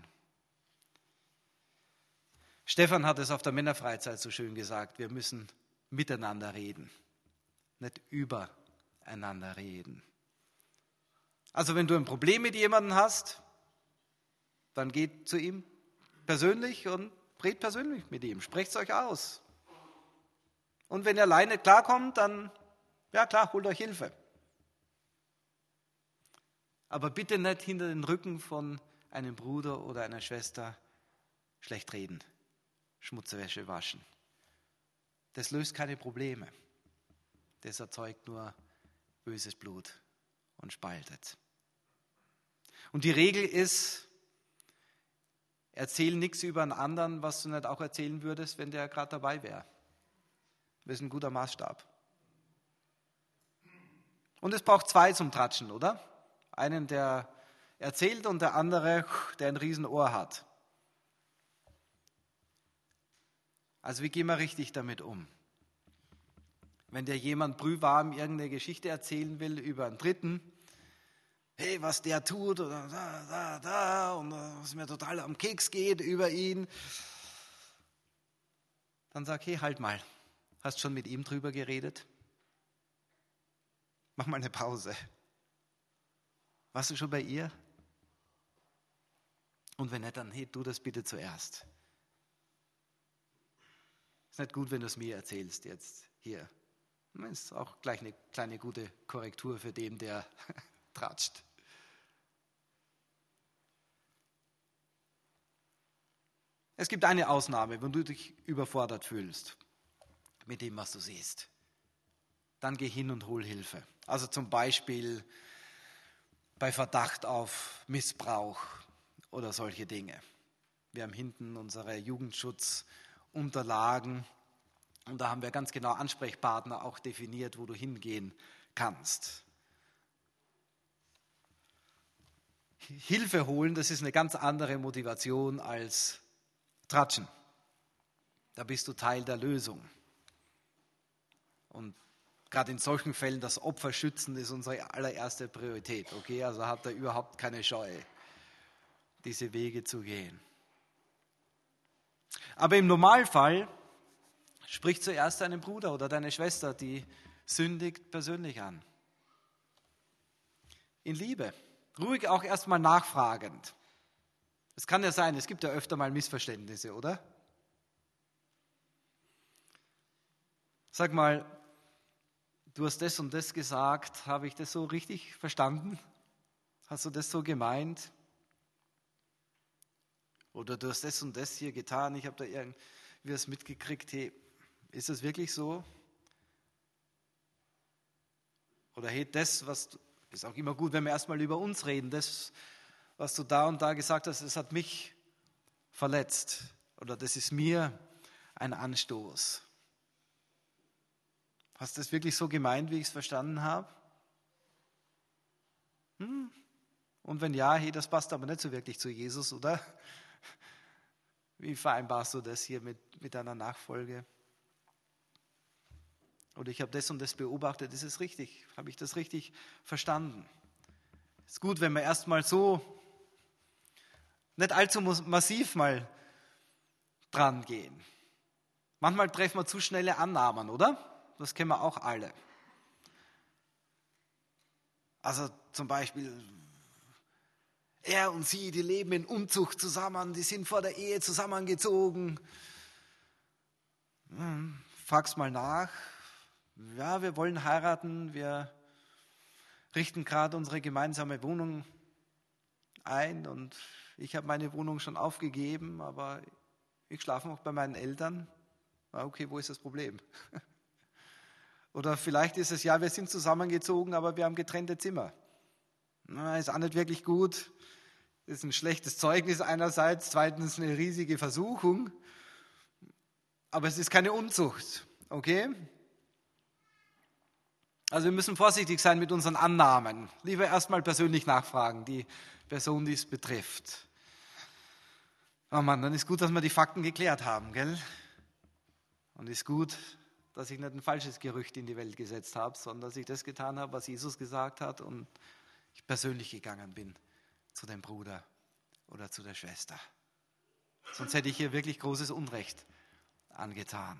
Stefan hat es auf der Männerfreizeit so schön gesagt, wir müssen miteinander reden, nicht übereinander reden. Also wenn du ein Problem mit jemandem hast, dann geht zu ihm persönlich und redet persönlich mit ihm, sprecht es euch aus. Und wenn ihr alleine klarkommt, dann, ja klar, holt euch Hilfe. Aber bitte nicht hinter den Rücken von einem Bruder oder einer Schwester schlecht reden, Schmutzwäsche waschen. Das löst keine Probleme. Das erzeugt nur böses Blut und spaltet. Und die Regel ist, erzähl nichts über einen anderen, was du nicht auch erzählen würdest, wenn der gerade dabei wäre. Das ist ein guter Maßstab. Und es braucht zwei zum Tratschen, oder? Einen, der erzählt, und der andere, der ein Riesenohr hat. Also wie gehen wir richtig damit um? Wenn dir jemand brühwarm irgendeine Geschichte erzählen will über einen Dritten, hey, was der tut, oder da, da, da, und was mir total am Keks geht über ihn, dann sag, hey, halt mal, hast schon mit ihm drüber geredet? Mach mal eine Pause. Warst du schon bei ihr? Und wenn nicht, dann hey, tu das bitte zuerst. Ist nicht gut, wenn du es mir erzählst jetzt hier. Das ist auch gleich eine kleine gute Korrektur für den, der tratscht. Es gibt eine Ausnahme, wenn du dich überfordert fühlst mit dem, was du siehst. Dann geh hin und hol Hilfe. Also zum Beispiel bei Verdacht auf Missbrauch oder solche Dinge. Wir haben hinten unsere Jugendschutzunterlagen und da haben wir ganz genau Ansprechpartner auch definiert, wo du hingehen kannst. Hilfe holen, das ist eine ganz andere Motivation als Tratschen. Da bist du Teil der Lösung. Und gerade in solchen Fällen das Opfer schützen ist unsere allererste Priorität. Okay, also hat er überhaupt keine Scheu, diese Wege zu gehen. Aber im Normalfall sprich zuerst deinen Bruder oder deine Schwester, die sündigt, persönlich an. In Liebe. Ruhig auch erstmal nachfragend. Es kann ja sein, es gibt ja öfter mal Missverständnisse, oder? Sag mal, du hast das und das gesagt, habe ich das so richtig verstanden? Hast du das so gemeint? Oder du hast das und das hier getan, ich habe da irgendwie was mitgekriegt, hey, ist das wirklich so? Oder hey, das, was du, ist auch immer gut, wenn wir erstmal über uns reden, das, was du da und da gesagt hast, das hat mich verletzt. Oder das ist mir ein Anstoß. Hast du das wirklich so gemeint, wie ich es verstanden habe? Hm? Und wenn ja, hey, das passt aber nicht so wirklich zu Jesus, oder? Wie vereinbarst du das hier mit, mit deiner Nachfolge? Oder ich habe das und das beobachtet, ist es richtig? Habe ich das richtig verstanden? Es ist gut, wenn wir erstmal so nicht allzu massiv mal dran gehen. Manchmal treffen wir zu schnelle Annahmen, oder? Das kennen wir auch alle. Also zum Beispiel, er und sie, die leben in Unzucht zusammen, die sind vor der Ehe zusammengezogen. Hm, frag's mal nach. Ja, wir wollen heiraten, wir richten gerade unsere gemeinsame Wohnung ein und ich habe meine Wohnung schon aufgegeben, aber ich schlafe noch bei meinen Eltern. Okay, wo ist das Problem? Oder vielleicht ist es, ja, wir sind zusammengezogen, aber wir haben getrennte Zimmer. Na, ist auch nicht wirklich gut. Ist ein schlechtes Zeugnis einerseits, zweitens eine riesige Versuchung. Aber es ist keine Unzucht, okay? Also wir müssen vorsichtig sein mit unseren Annahmen. Lieber erstmal persönlich nachfragen, die Person, die es betrifft. Oh Mann, dann ist gut, dass wir die Fakten geklärt haben, gell? Und ist gut, dass ich nicht ein falsches Gerücht in die Welt gesetzt habe, sondern dass ich das getan habe, was Jesus gesagt hat und ich persönlich gegangen bin zu dem Bruder oder zu der Schwester. Sonst hätte ich hier wirklich großes Unrecht angetan.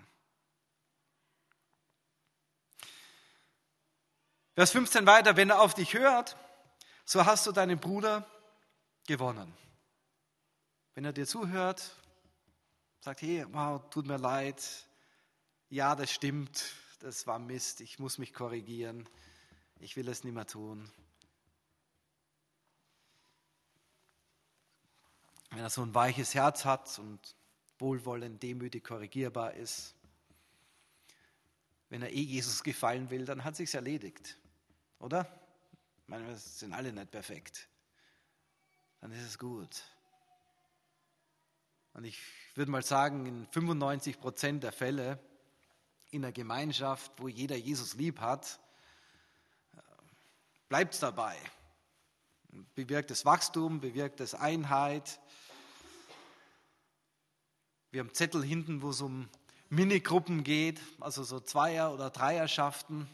Vers fünfzehn weiter, wenn er auf dich hört, so hast du deinen Bruder gewonnen. Wenn er dir zuhört, sagt, hey, wow, tut mir leid, ja, das stimmt, das war Mist, ich muss mich korrigieren, ich will es nicht mehr tun. Wenn er so ein weiches Herz hat und wohlwollend, demütig, korrigierbar ist, wenn er eh Jesus gefallen will, dann hat es sich erledigt, oder? Ich meine, wir sind alle nicht perfekt. Dann ist es gut. Und ich würde mal sagen, in fünfundneunzig Prozent der Fälle in einer Gemeinschaft, wo jeder Jesus lieb hat, bleibt es dabei. Bewirkt es Wachstum, bewirkt es Einheit. Wir haben Zettel hinten, wo es um Minigruppen geht, also so Zweier- oder Dreierschaften,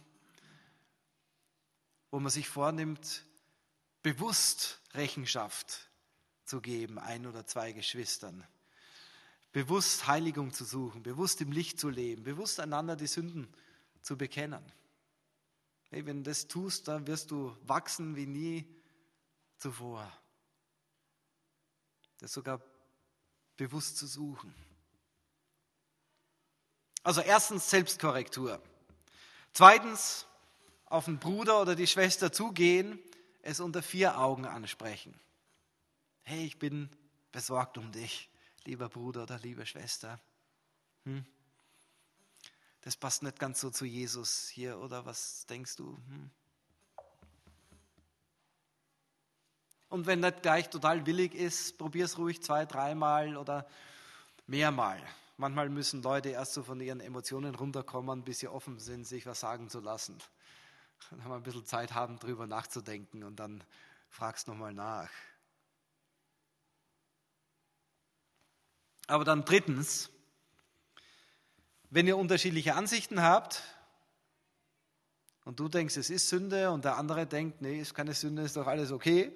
wo man sich vornimmt, bewusst Rechenschaft zu geben, ein oder zwei Geschwistern. Bewusst Heiligung zu suchen, bewusst im Licht zu leben, bewusst einander die Sünden zu bekennen. Hey, wenn du das tust, dann wirst du wachsen wie nie zuvor. Das sogar bewusst zu suchen. Also erstens Selbstkorrektur. Zweitens auf den Bruder oder die Schwester zugehen, es unter vier Augen ansprechen. Hey, ich bin besorgt um dich, lieber Bruder oder liebe Schwester. Hm? Das passt nicht ganz so zu Jesus hier, oder was denkst du? Hm? Und wenn nicht gleich total willig ist, probier es ruhig zwei, dreimal oder mehrmal. Manchmal müssen Leute erst so von ihren Emotionen runterkommen, bis sie offen sind, sich was sagen zu lassen. Dann haben wir ein bisschen Zeit haben, drüber nachzudenken und dann fragst du nochmal nach. Aber dann drittens, wenn ihr unterschiedliche Ansichten habt und du denkst, es ist Sünde und der andere denkt, nee, ist keine Sünde, ist doch alles okay.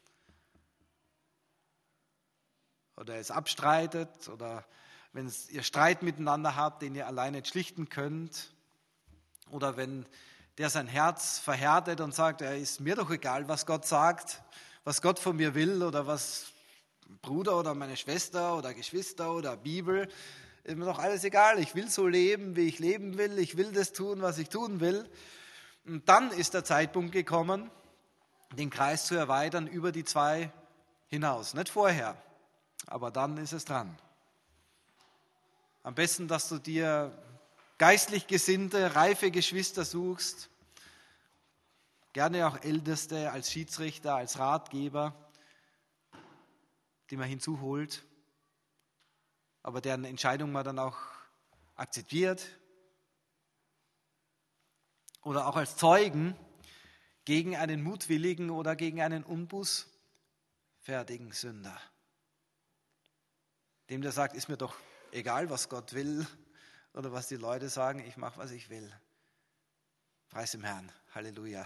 Oder es abstreitet oder wenn ihr Streit miteinander habt, den ihr alleine nicht schlichten könnt. Oder wenn der sein Herz verhärtet und sagt, ja, ist mir doch egal, was Gott sagt, was Gott von mir will oder was Bruder oder meine Schwester oder Geschwister oder Bibel, ist mir doch alles egal. Ich will so leben, wie ich leben will. Ich will das tun, was ich tun will. Und dann ist der Zeitpunkt gekommen, den Kreis zu erweitern über die zwei hinaus. Nicht vorher, aber dann ist es dran. Am besten, dass du dir geistlich gesinnte, reife Geschwister suchst, gerne auch Älteste als Schiedsrichter, als Ratgeber, die man hinzuholt, aber deren Entscheidung man dann auch akzeptiert. Oder auch als Zeugen gegen einen mutwilligen oder gegen einen unbußfertigen Sünder. Dem, der sagt, ist mir doch egal, was Gott will oder was die Leute sagen, ich mache, was ich will. Preis dem Herrn. Halleluja.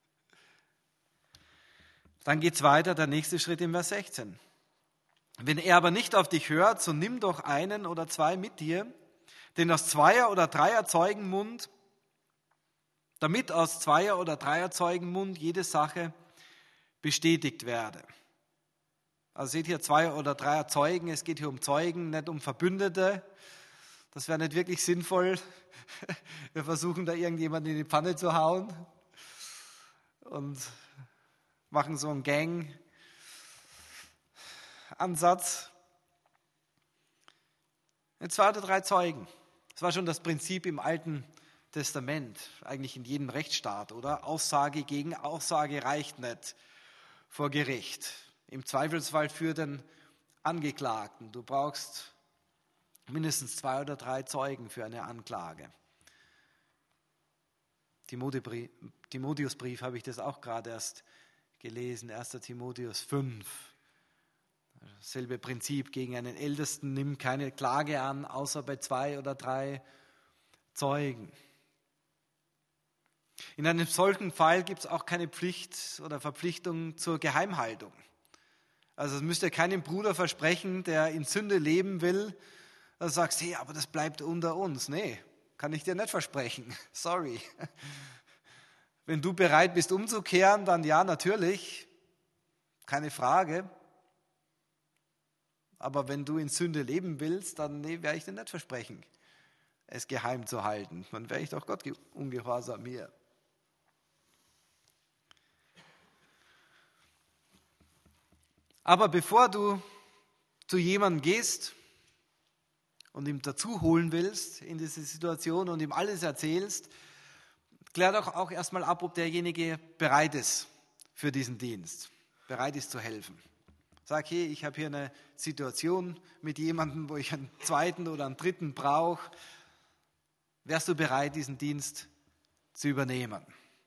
Dann geht es weiter, der nächste Schritt in Vers sechzehn. Wenn er aber nicht auf dich hört, so nimm doch einen oder zwei mit dir, denn aus Zweier- oder Dreierzeugenmund, damit aus Zweier- oder Dreierzeugenmund jede Sache bestätigt werde. Also seht hier Zweier- oder Dreierzeugen, es geht hier um Zeugen, nicht um Verbündete. Das wäre nicht wirklich sinnvoll. Wir versuchen da irgendjemanden in die Pfanne zu hauen und machen so einen Gang-Ansatz. Zwei oder drei Zeugen. Das war schon das Prinzip im Alten Testament, eigentlich in jedem Rechtsstaat, oder? Aussage gegen Aussage reicht nicht vor Gericht. Im Zweifelsfall für den Angeklagten. Du brauchst mindestens zwei oder drei Zeugen für eine Anklage. Timotheusbrief habe ich das auch gerade erst gelesen, erster Timotheus fünf. Dasselbe Prinzip gegen einen Ältesten, nimm keine Klage an, außer bei zwei oder drei Zeugen. In einem solchen Fall gibt es auch keine Pflicht oder Verpflichtung zur Geheimhaltung. Also es müsst ihr keinem Bruder versprechen, der in Sünde leben will, dass du sagst, hey, aber das bleibt unter uns. Nee, kann ich dir nicht versprechen. Sorry. Wenn du bereit bist umzukehren, dann ja, natürlich, keine Frage. Aber wenn du in Sünde leben willst, dann nee, werde ich dir nicht versprechen, es geheim zu halten. Dann wäre ich doch Gott ungehorsam hier. Aber bevor du zu jemandem gehst und ihm dazu holen willst in diese Situation und ihm alles erzählst, klär doch auch erstmal ab, ob derjenige bereit ist für diesen Dienst, bereit ist zu helfen. Sag, hey, ich habe hier eine Situation mit jemandem, wo ich einen zweiten oder einen dritten brauche. Wärst du bereit, diesen Dienst zu übernehmen?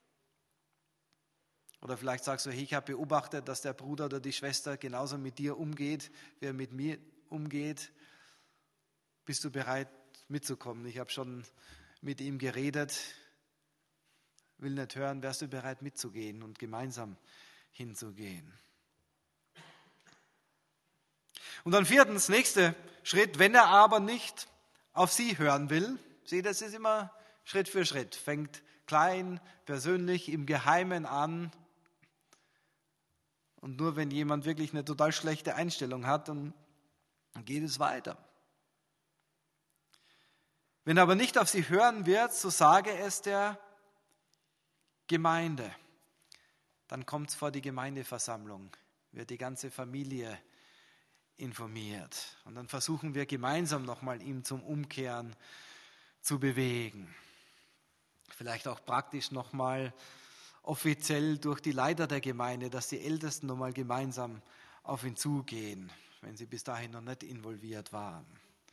Oder vielleicht sagst du, hey, ich habe beobachtet, dass der Bruder oder die Schwester genauso mit dir umgeht, wie er mit mir umgeht. Bist du bereit, mitzukommen? Ich habe schon mit ihm geredet, will nicht hören. Wärst du bereit, mitzugehen und gemeinsam hinzugehen? Und dann viertens, nächster Schritt, wenn er aber nicht auf sie hören will. Seht, das ist immer Schritt für Schritt. Fängt klein, persönlich, im Geheimen an. Und nur wenn jemand wirklich eine total schlechte Einstellung hat, dann geht es weiter. Wenn er aber nicht auf sie hören wird, so sage es der Gemeinde. Dann kommt es vor die Gemeindeversammlung, wird die ganze Familie informiert. Und dann versuchen wir gemeinsam nochmal ihm zum Umkehren zu bewegen. Vielleicht auch praktisch nochmal offiziell durch die Leiter der Gemeinde, dass die Ältesten nochmal gemeinsam auf ihn zugehen, wenn sie bis dahin noch nicht involviert waren.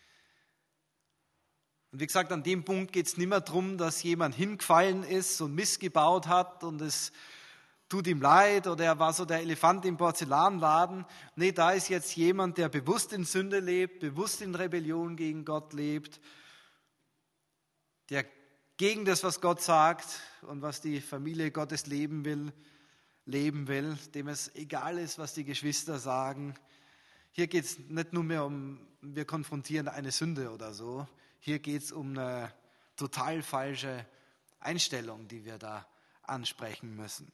Und wie gesagt, an dem Punkt geht es nicht mehr darum, dass jemand hingefallen ist und missgebaut hat und es tut ihm leid oder er war so der Elefant im Porzellanladen. Nee, da ist jetzt jemand, der bewusst in Sünde lebt, bewusst in Rebellion gegen Gott lebt, der gegen das, was Gott sagt und was die Familie Gottes leben will, leben will, dem es egal ist, was die Geschwister sagen. Hier geht es nicht nur mehr um, wir konfrontieren eine Sünde oder so. Hier geht es um eine total falsche Einstellung, die wir da ansprechen müssen.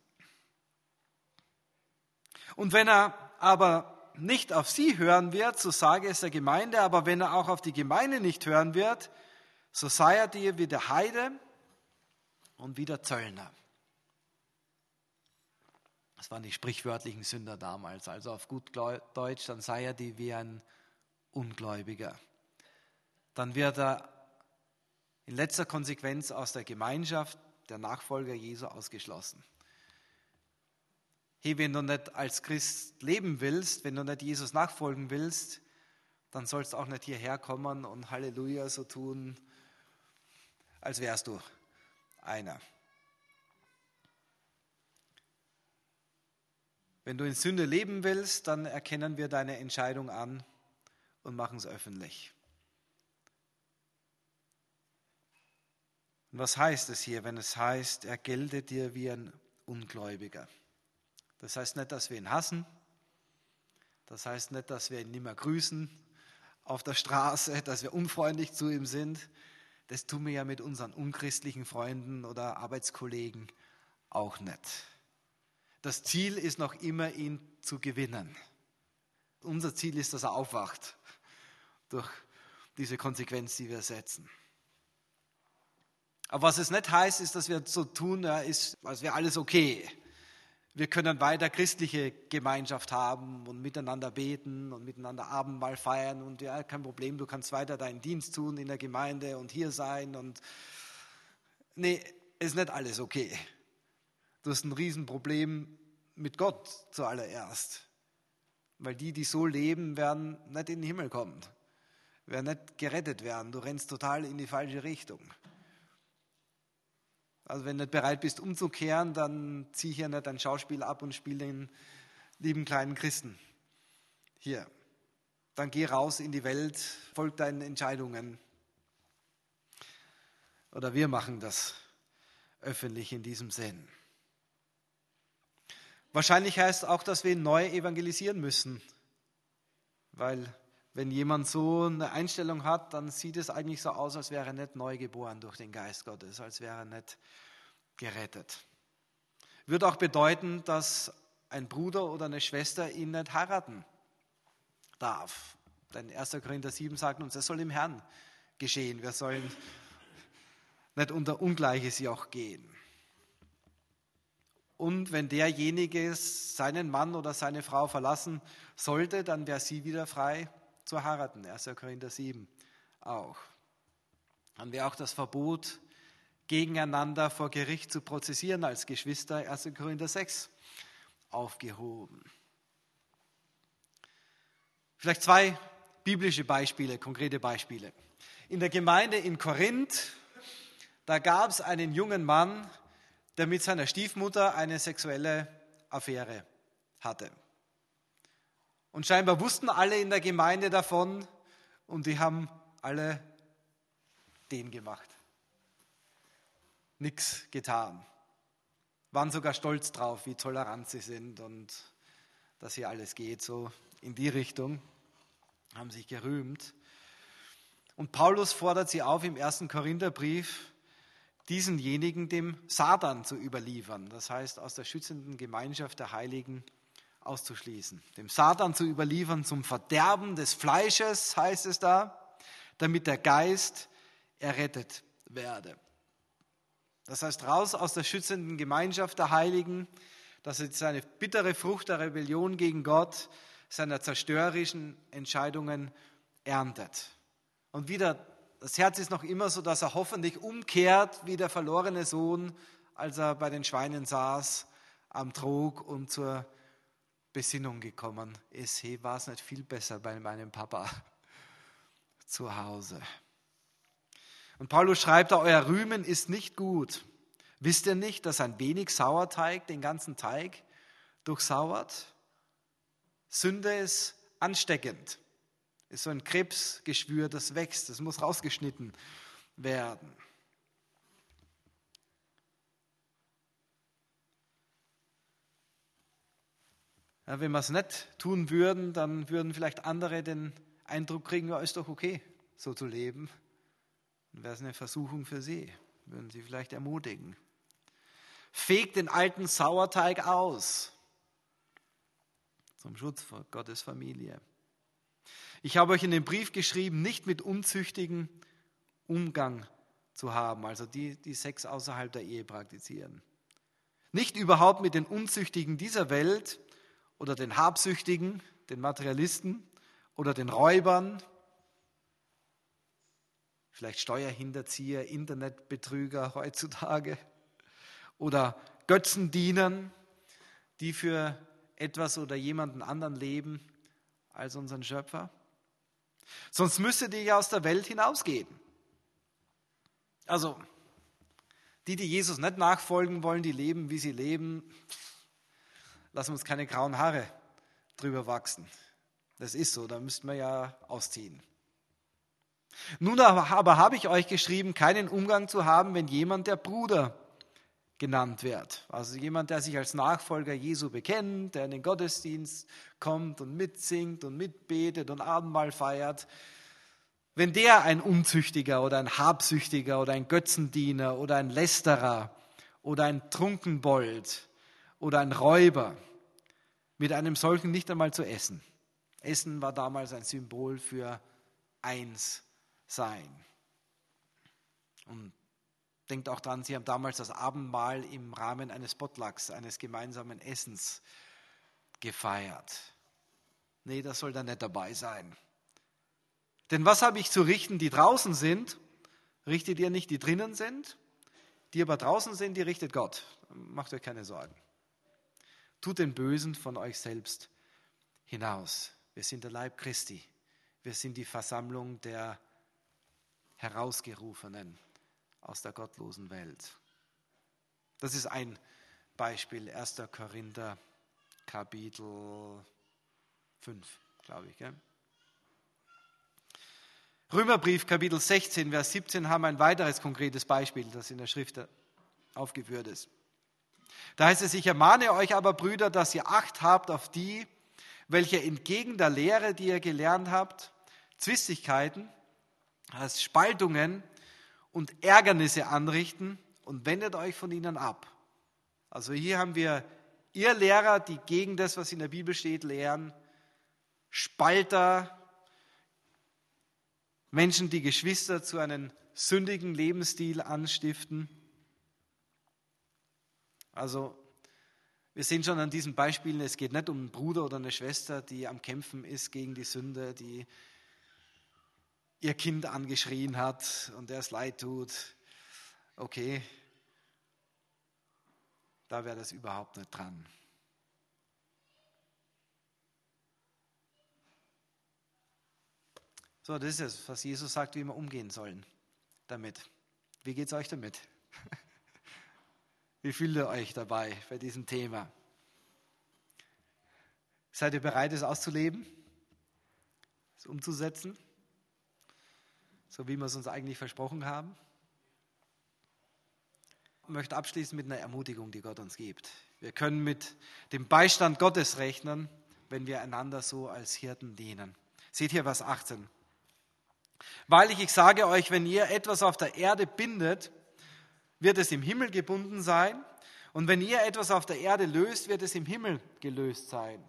Und wenn er aber nicht auf sie hören wird, so sage es der Gemeinde, aber wenn er auch auf die Gemeinde nicht hören wird, so sei er dir wie der Heide und wie der Zöllner. Das waren die sprichwörtlichen Sünder damals. Also auf gut Deutsch, dann sei er dir wie ein Ungläubiger. Dann wird er in letzter Konsequenz aus der Gemeinschaft der Nachfolger Jesu ausgeschlossen. Hey, wenn du nicht als Christ leben willst, wenn du nicht Jesus nachfolgen willst, dann sollst du auch nicht hierher kommen und Halleluja so tun, als wärst du einer. Wenn du in Sünde leben willst, dann erkennen wir deine Entscheidung an und machen es öffentlich. Und was heißt es hier, wenn es heißt, er gelte dir wie ein Ungläubiger? Das heißt nicht, dass wir ihn hassen. Das heißt nicht, dass wir ihn nicht mehr grüßen auf der Straße, dass wir unfreundlich zu ihm sind. Das tun wir ja mit unseren unchristlichen Freunden oder Arbeitskollegen auch nicht. Das Ziel ist noch immer, ihn zu gewinnen. Unser Ziel ist, dass er aufwacht durch diese Konsequenz, die wir setzen. Aber was es nicht heißt, ist, dass wir so tun, ja, ist, als wäre alles okay. Wir können weiter christliche Gemeinschaft haben und miteinander beten und miteinander Abendmahl feiern und ja, kein Problem, du kannst weiter deinen Dienst tun in der Gemeinde und hier sein und nee, ist nicht alles okay. Du hast ein Riesenproblem mit Gott zuallererst, weil die, die so leben, werden nicht in den Himmel kommen, werden nicht gerettet werden, du rennst total in die falsche Richtung. Also wenn du nicht bereit bist umzukehren, dann zieh hier nicht ein Schauspiel ab und spiel den lieben kleinen Christen hier. dann geh raus in die Welt, folg deinen Entscheidungen. Oder wir machen das öffentlich in diesem Sinn. Wahrscheinlich heißt auch, dass wir neu evangelisieren müssen, weil wenn jemand so eine Einstellung hat, dann sieht es eigentlich so aus, als wäre er nicht neu geboren durch den Geist Gottes, als wäre er nicht gerettet. Wird auch bedeuten, dass ein Bruder oder eine Schwester ihn nicht heiraten darf. Denn erster Korinther sieben sagt uns, es soll im Herrn geschehen. Wir sollen nicht unter ungleiches Joch gehen. Und wenn derjenige seinen Mann oder seine Frau verlassen sollte, dann wäre sie wieder frei zu heiraten. erster Korinther sieben auch. Dann wäre auch das Verbot, gegeneinander vor Gericht zu prozessieren als Geschwister, erster Korinther sechs aufgehoben. Vielleicht zwei biblische Beispiele, konkrete Beispiele. In der Gemeinde in Korinth, da gab es einen jungen Mann, der mit seiner Stiefmutter eine sexuelle Affäre hatte. Und scheinbar wussten alle in der Gemeinde davon und die haben alle den gemacht. Nichts getan. Waren sogar stolz drauf, wie tolerant sie sind und dass hier alles geht, so in die Richtung. Haben sich gerühmt. Und Paulus fordert sie auf im ersten Korintherbrief, diesenjenigen dem Satan zu überliefern. Das heißt, aus der schützenden Gemeinschaft der Heiligen auszuschließen. Dem Satan zu überliefern zum Verderben des Fleisches, heißt es da, damit der Geist errettet werde. Das heißt, raus aus der schützenden Gemeinschaft der Heiligen, dass er seine bittere Frucht der Rebellion gegen Gott, seiner zerstörerischen Entscheidungen erntet. Und wieder, das Herz ist noch immer so, dass er hoffentlich umkehrt wie der verlorene Sohn, als er bei den Schweinen saß, am Trog und zur Besinnung gekommen ist. Hey, war es nicht viel besser bei meinem Papa zu Hause? Und Paulus schreibt da, euer Rühmen ist nicht gut. Wisst ihr nicht, dass ein wenig Sauerteig den ganzen Teig durchsauert? Sünde ist ansteckend. Ist so ein Krebsgeschwür, das wächst. Das muss rausgeschnitten werden. Ja, wenn wir es nicht tun würden, dann würden vielleicht andere den Eindruck kriegen, ja, ist doch okay, so zu leben. Dann wäre es eine Versuchung für sie, würden sie vielleicht ermutigen. Fegt den alten Sauerteig aus, zum Schutz vor Gottes Familie. Ich habe euch in den Brief geschrieben, nicht mit unzüchtigen Umgang zu haben, also die, die Sex außerhalb der Ehe praktizieren. Nicht überhaupt mit den Unzüchtigen dieser Welt oder den Habsüchtigen, den Materialisten oder den Räubern, vielleicht Steuerhinterzieher, Internetbetrüger heutzutage oder Götzendienern, die für etwas oder jemanden anderen leben als unseren Schöpfer. Sonst müsstet ihr ja aus der Welt hinausgehen. Also, die, die Jesus nicht nachfolgen wollen, die leben, wie sie leben, lassen uns keine grauen Haare drüber wachsen. Das ist so, da müssten wir ja ausziehen. Nun aber habe ich euch geschrieben, keinen Umgang zu haben, wenn jemand der Bruder genannt wird. Also jemand, der sich als Nachfolger Jesu bekennt, der in den Gottesdienst kommt und mitsingt und mitbetet und Abendmahl feiert. Wenn der ein Unzüchtiger oder ein Habsüchtiger oder ein Götzendiener oder ein Lästerer oder ein Trunkenbold oder ein Räuber, mit einem solchen nicht einmal zu essen. Essen war damals ein Symbol für eins sein. Und denkt auch dran, sie haben damals das Abendmahl im Rahmen eines Potlucks, eines gemeinsamen Essens gefeiert. Nee, das soll da nicht dabei sein. Denn was habe ich zu richten, die draußen sind? Richtet ihr nicht, die drinnen sind? Die aber draußen sind, die richtet Gott. Macht euch keine Sorgen. Tut den Bösen von euch selbst hinaus. Wir sind der Leib Christi. Wir sind die Versammlung der Herausgerufenen aus der gottlosen Welt. Das ist ein Beispiel, erster Korinther, Kapitel fünf, glaube ich. Gell? Römerbrief, Kapitel sechzehn, Vers siebzehn haben wir ein weiteres konkretes Beispiel, das in der Schrift aufgeführt ist. Da heißt es, ich ermahne euch aber, Brüder, dass ihr Acht habt auf die, welche entgegen der Lehre, die ihr gelernt habt, Zwistigkeiten, also Spaltungen und Ärgernisse anrichten und wendet euch von ihnen ab. Also hier haben wir ihr Lehrer, die gegen das, was in der Bibel steht, lehren, Spalter, Menschen, die Geschwister zu einem sündigen Lebensstil anstiften. Also wir sehen schon an diesen Beispielen, es geht nicht um einen Bruder oder eine Schwester, die am Kämpfen ist gegen die Sünde, die ihr Kind angeschrien hat und der es leid tut. Okay, da wäre das überhaupt nicht dran. So, das ist es, was Jesus sagt, wie wir umgehen sollen damit. Wie geht es euch damit? Wie fühlt ihr euch dabei bei diesem Thema? Seid ihr bereit, es auszuleben, es umzusetzen, so wie wir es uns eigentlich versprochen haben? Ich möchte abschließen mit einer Ermutigung, die Gott uns gibt. Wir können mit dem Beistand Gottes rechnen, wenn wir einander so als Hirten dienen. Seht hier Vers achtzehn. Wahrlich, ich sage euch, wenn ihr etwas auf der Erde bindet, wird es im Himmel gebunden sein. Und wenn ihr etwas auf der Erde löst, wird es im Himmel gelöst sein.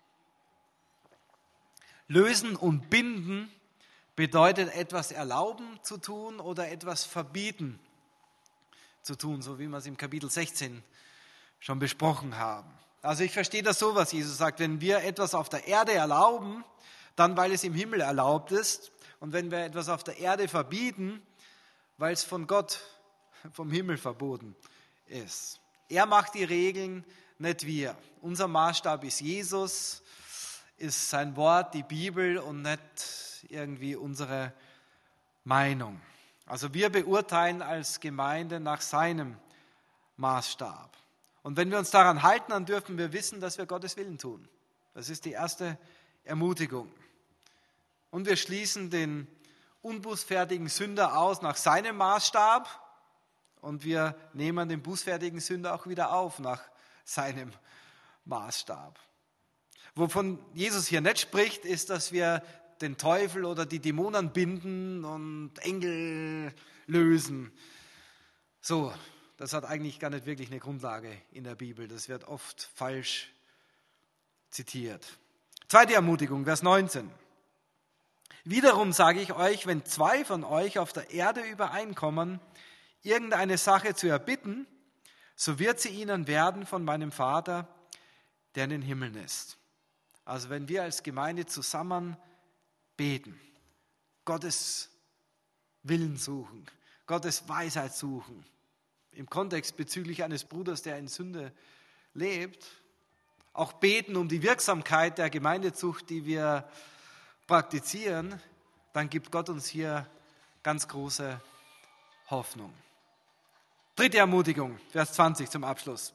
Lösen und binden bedeutet etwas erlauben zu tun oder etwas verbieten zu tun, so wie wir es im Kapitel sechzehn schon besprochen haben. Also ich verstehe das so, was Jesus sagt, wenn wir etwas auf der Erde erlauben, dann weil es im Himmel erlaubt ist. Und wenn wir etwas auf der Erde verbieten, weil es von Gott, vom Himmel verboten ist. Er macht die Regeln, nicht wir. Unser Maßstab ist Jesus, ist sein Wort, die Bibel und nicht irgendwie unsere Meinung. Also wir beurteilen als Gemeinde nach seinem Maßstab. Und wenn wir uns daran halten, dann dürfen wir wissen, dass wir Gottes Willen tun. Das ist die erste Ermutigung. Und wir schließen den unbußfertigen Sünder aus nach seinem Maßstab und wir nehmen den bußfertigen Sünder auch wieder auf nach seinem Maßstab. Wovon Jesus hier nicht spricht, ist, dass wir den Teufel oder die Dämonen binden und Engel lösen. So, das hat eigentlich gar nicht wirklich eine Grundlage in der Bibel. Das wird oft falsch zitiert. Zweite Ermutigung, Vers neunzehn. Wiederum sage ich euch, wenn zwei von euch auf der Erde übereinkommen, irgendeine Sache zu erbitten, so wird sie ihnen werden von meinem Vater, der in den Himmeln ist. Also wenn wir als Gemeinde zusammen beten, Gottes Willen suchen, Gottes Weisheit suchen, im Kontext bezüglich eines Bruders, der in Sünde lebt, auch beten um die Wirksamkeit der Gemeindezucht, die wir praktizieren, dann gibt Gott uns hier ganz große Hoffnung. Dritte Ermutigung, Vers zwanzig zum Abschluss.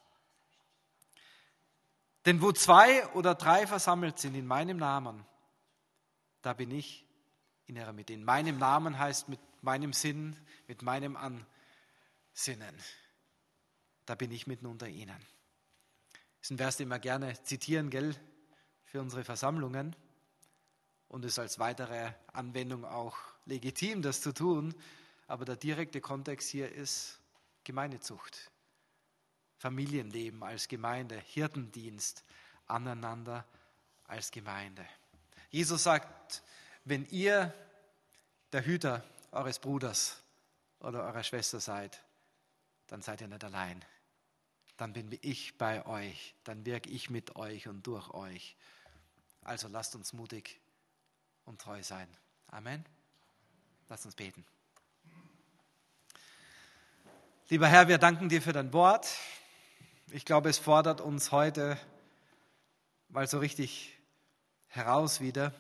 Denn wo zwei oder drei versammelt sind in meinem Namen, da bin ich in ihrer Mitte. In meinem Namen heißt mit meinem Sinn, mit meinem Ansinnen. Da bin ich mitten unter ihnen. Das ist ein Vers, den wir gerne zitieren, gell, für unsere Versammlungen. Und es ist als weitere Anwendung auch legitim, das zu tun. Aber der direkte Kontext hier ist Gemeindezucht, Familienleben als Gemeinde, Hirtendienst aneinander als Gemeinde. Jesus sagt, wenn ihr der Hüter eures Bruders oder eurer Schwester seid, dann seid ihr nicht allein. Dann bin ich bei euch, dann wirke ich mit euch und durch euch. Also lasst uns mutig und treu sein. Amen. Lasst uns beten. Lieber Herr, wir danken dir für dein Wort. Ich glaube, es fordert uns heute mal so richtig heraus wieder.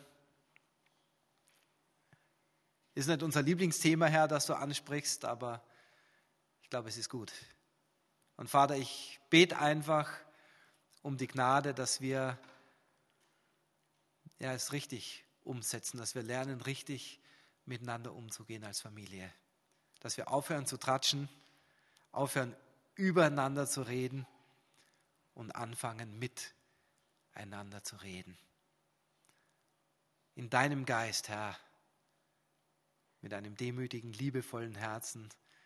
Ist nicht unser Lieblingsthema, Herr, das du ansprichst, aber ich glaube, es ist gut. Und Vater, ich bete einfach um die Gnade, dass wir ja, es richtig umsetzen, dass wir lernen, richtig miteinander umzugehen als Familie. Dass wir aufhören zu tratschen, aufhören übereinander zu reden und anfangen miteinander zu reden. In deinem Geist, Herr, mit einem demütigen, liebevollen Herzen,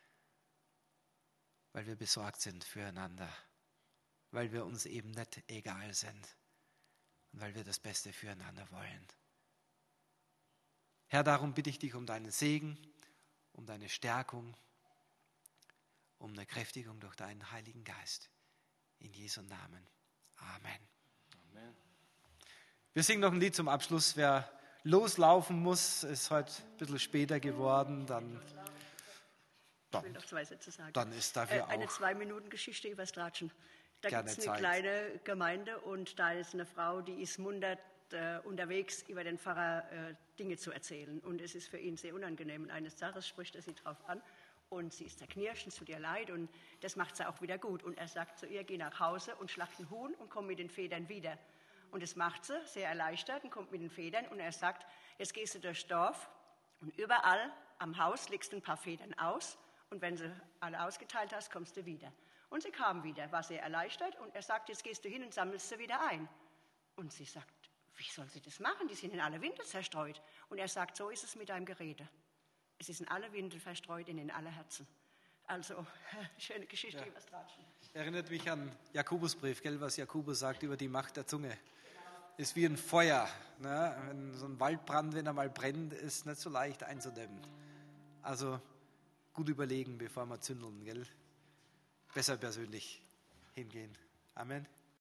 weil wir besorgt sind füreinander, weil wir uns eben nicht egal sind und weil wir das Beste füreinander wollen. Herr, darum bitte ich dich um deinen Segen, um deine Stärkung, um eine Kräftigung durch deinen Heiligen Geist. In Jesu Namen. Amen. Amen. Wir singen noch ein Lied zum Abschluss. Wer loslaufen muss, ist heute ein bisschen später geworden, dann, Ich will noch zwei Sätze sagen. dann ist dafür Äh, auch Eine Zwei-Minuten-Geschichte über das Tratschen. Da gerne gibt es eine Zeit. kleine Gemeinde und da ist eine Frau, die ist munter äh, unterwegs, über den Pfarrer äh, Dinge zu erzählen. Und es ist für ihn sehr unangenehm. Und eines Tages spricht er sie drauf an und sie ist zerknirscht, es tut ihr leid und das macht sie auch wieder gut. Und er sagt zu ihr, geh nach Hause und schlacht ein Huhn und komm mit den Federn wieder. Und das macht sie, sehr erleichtert, und kommt mit den Federn. Und er sagt, jetzt gehst du durchs Dorf und überall am Haus legst du ein paar Federn aus. Und wenn du alle ausgeteilt hast, kommst du wieder. Und sie kam wieder, war sehr erleichtert. Und er sagt, jetzt gehst du hin und sammelst sie wieder ein. Und sie sagt, wie soll sie das machen? Die sind in alle Winkel zerstreut. Und er sagt, so ist es mit deinem Gerede. Es ist in alle Winkel verstreut, in alle Herzen. Also, schöne Geschichte Ja. über das Tratschen. Erinnert mich an Jakobusbrief, gell, was Jakobus sagt über die Macht der Zunge. Ist wie ein Feuer. Ne? Wenn so ein Waldbrand, wenn er mal brennt, ist nicht so leicht einzudämmen. Also gut überlegen, bevor wir zündeln. Gell? Besser persönlich hingehen. Amen.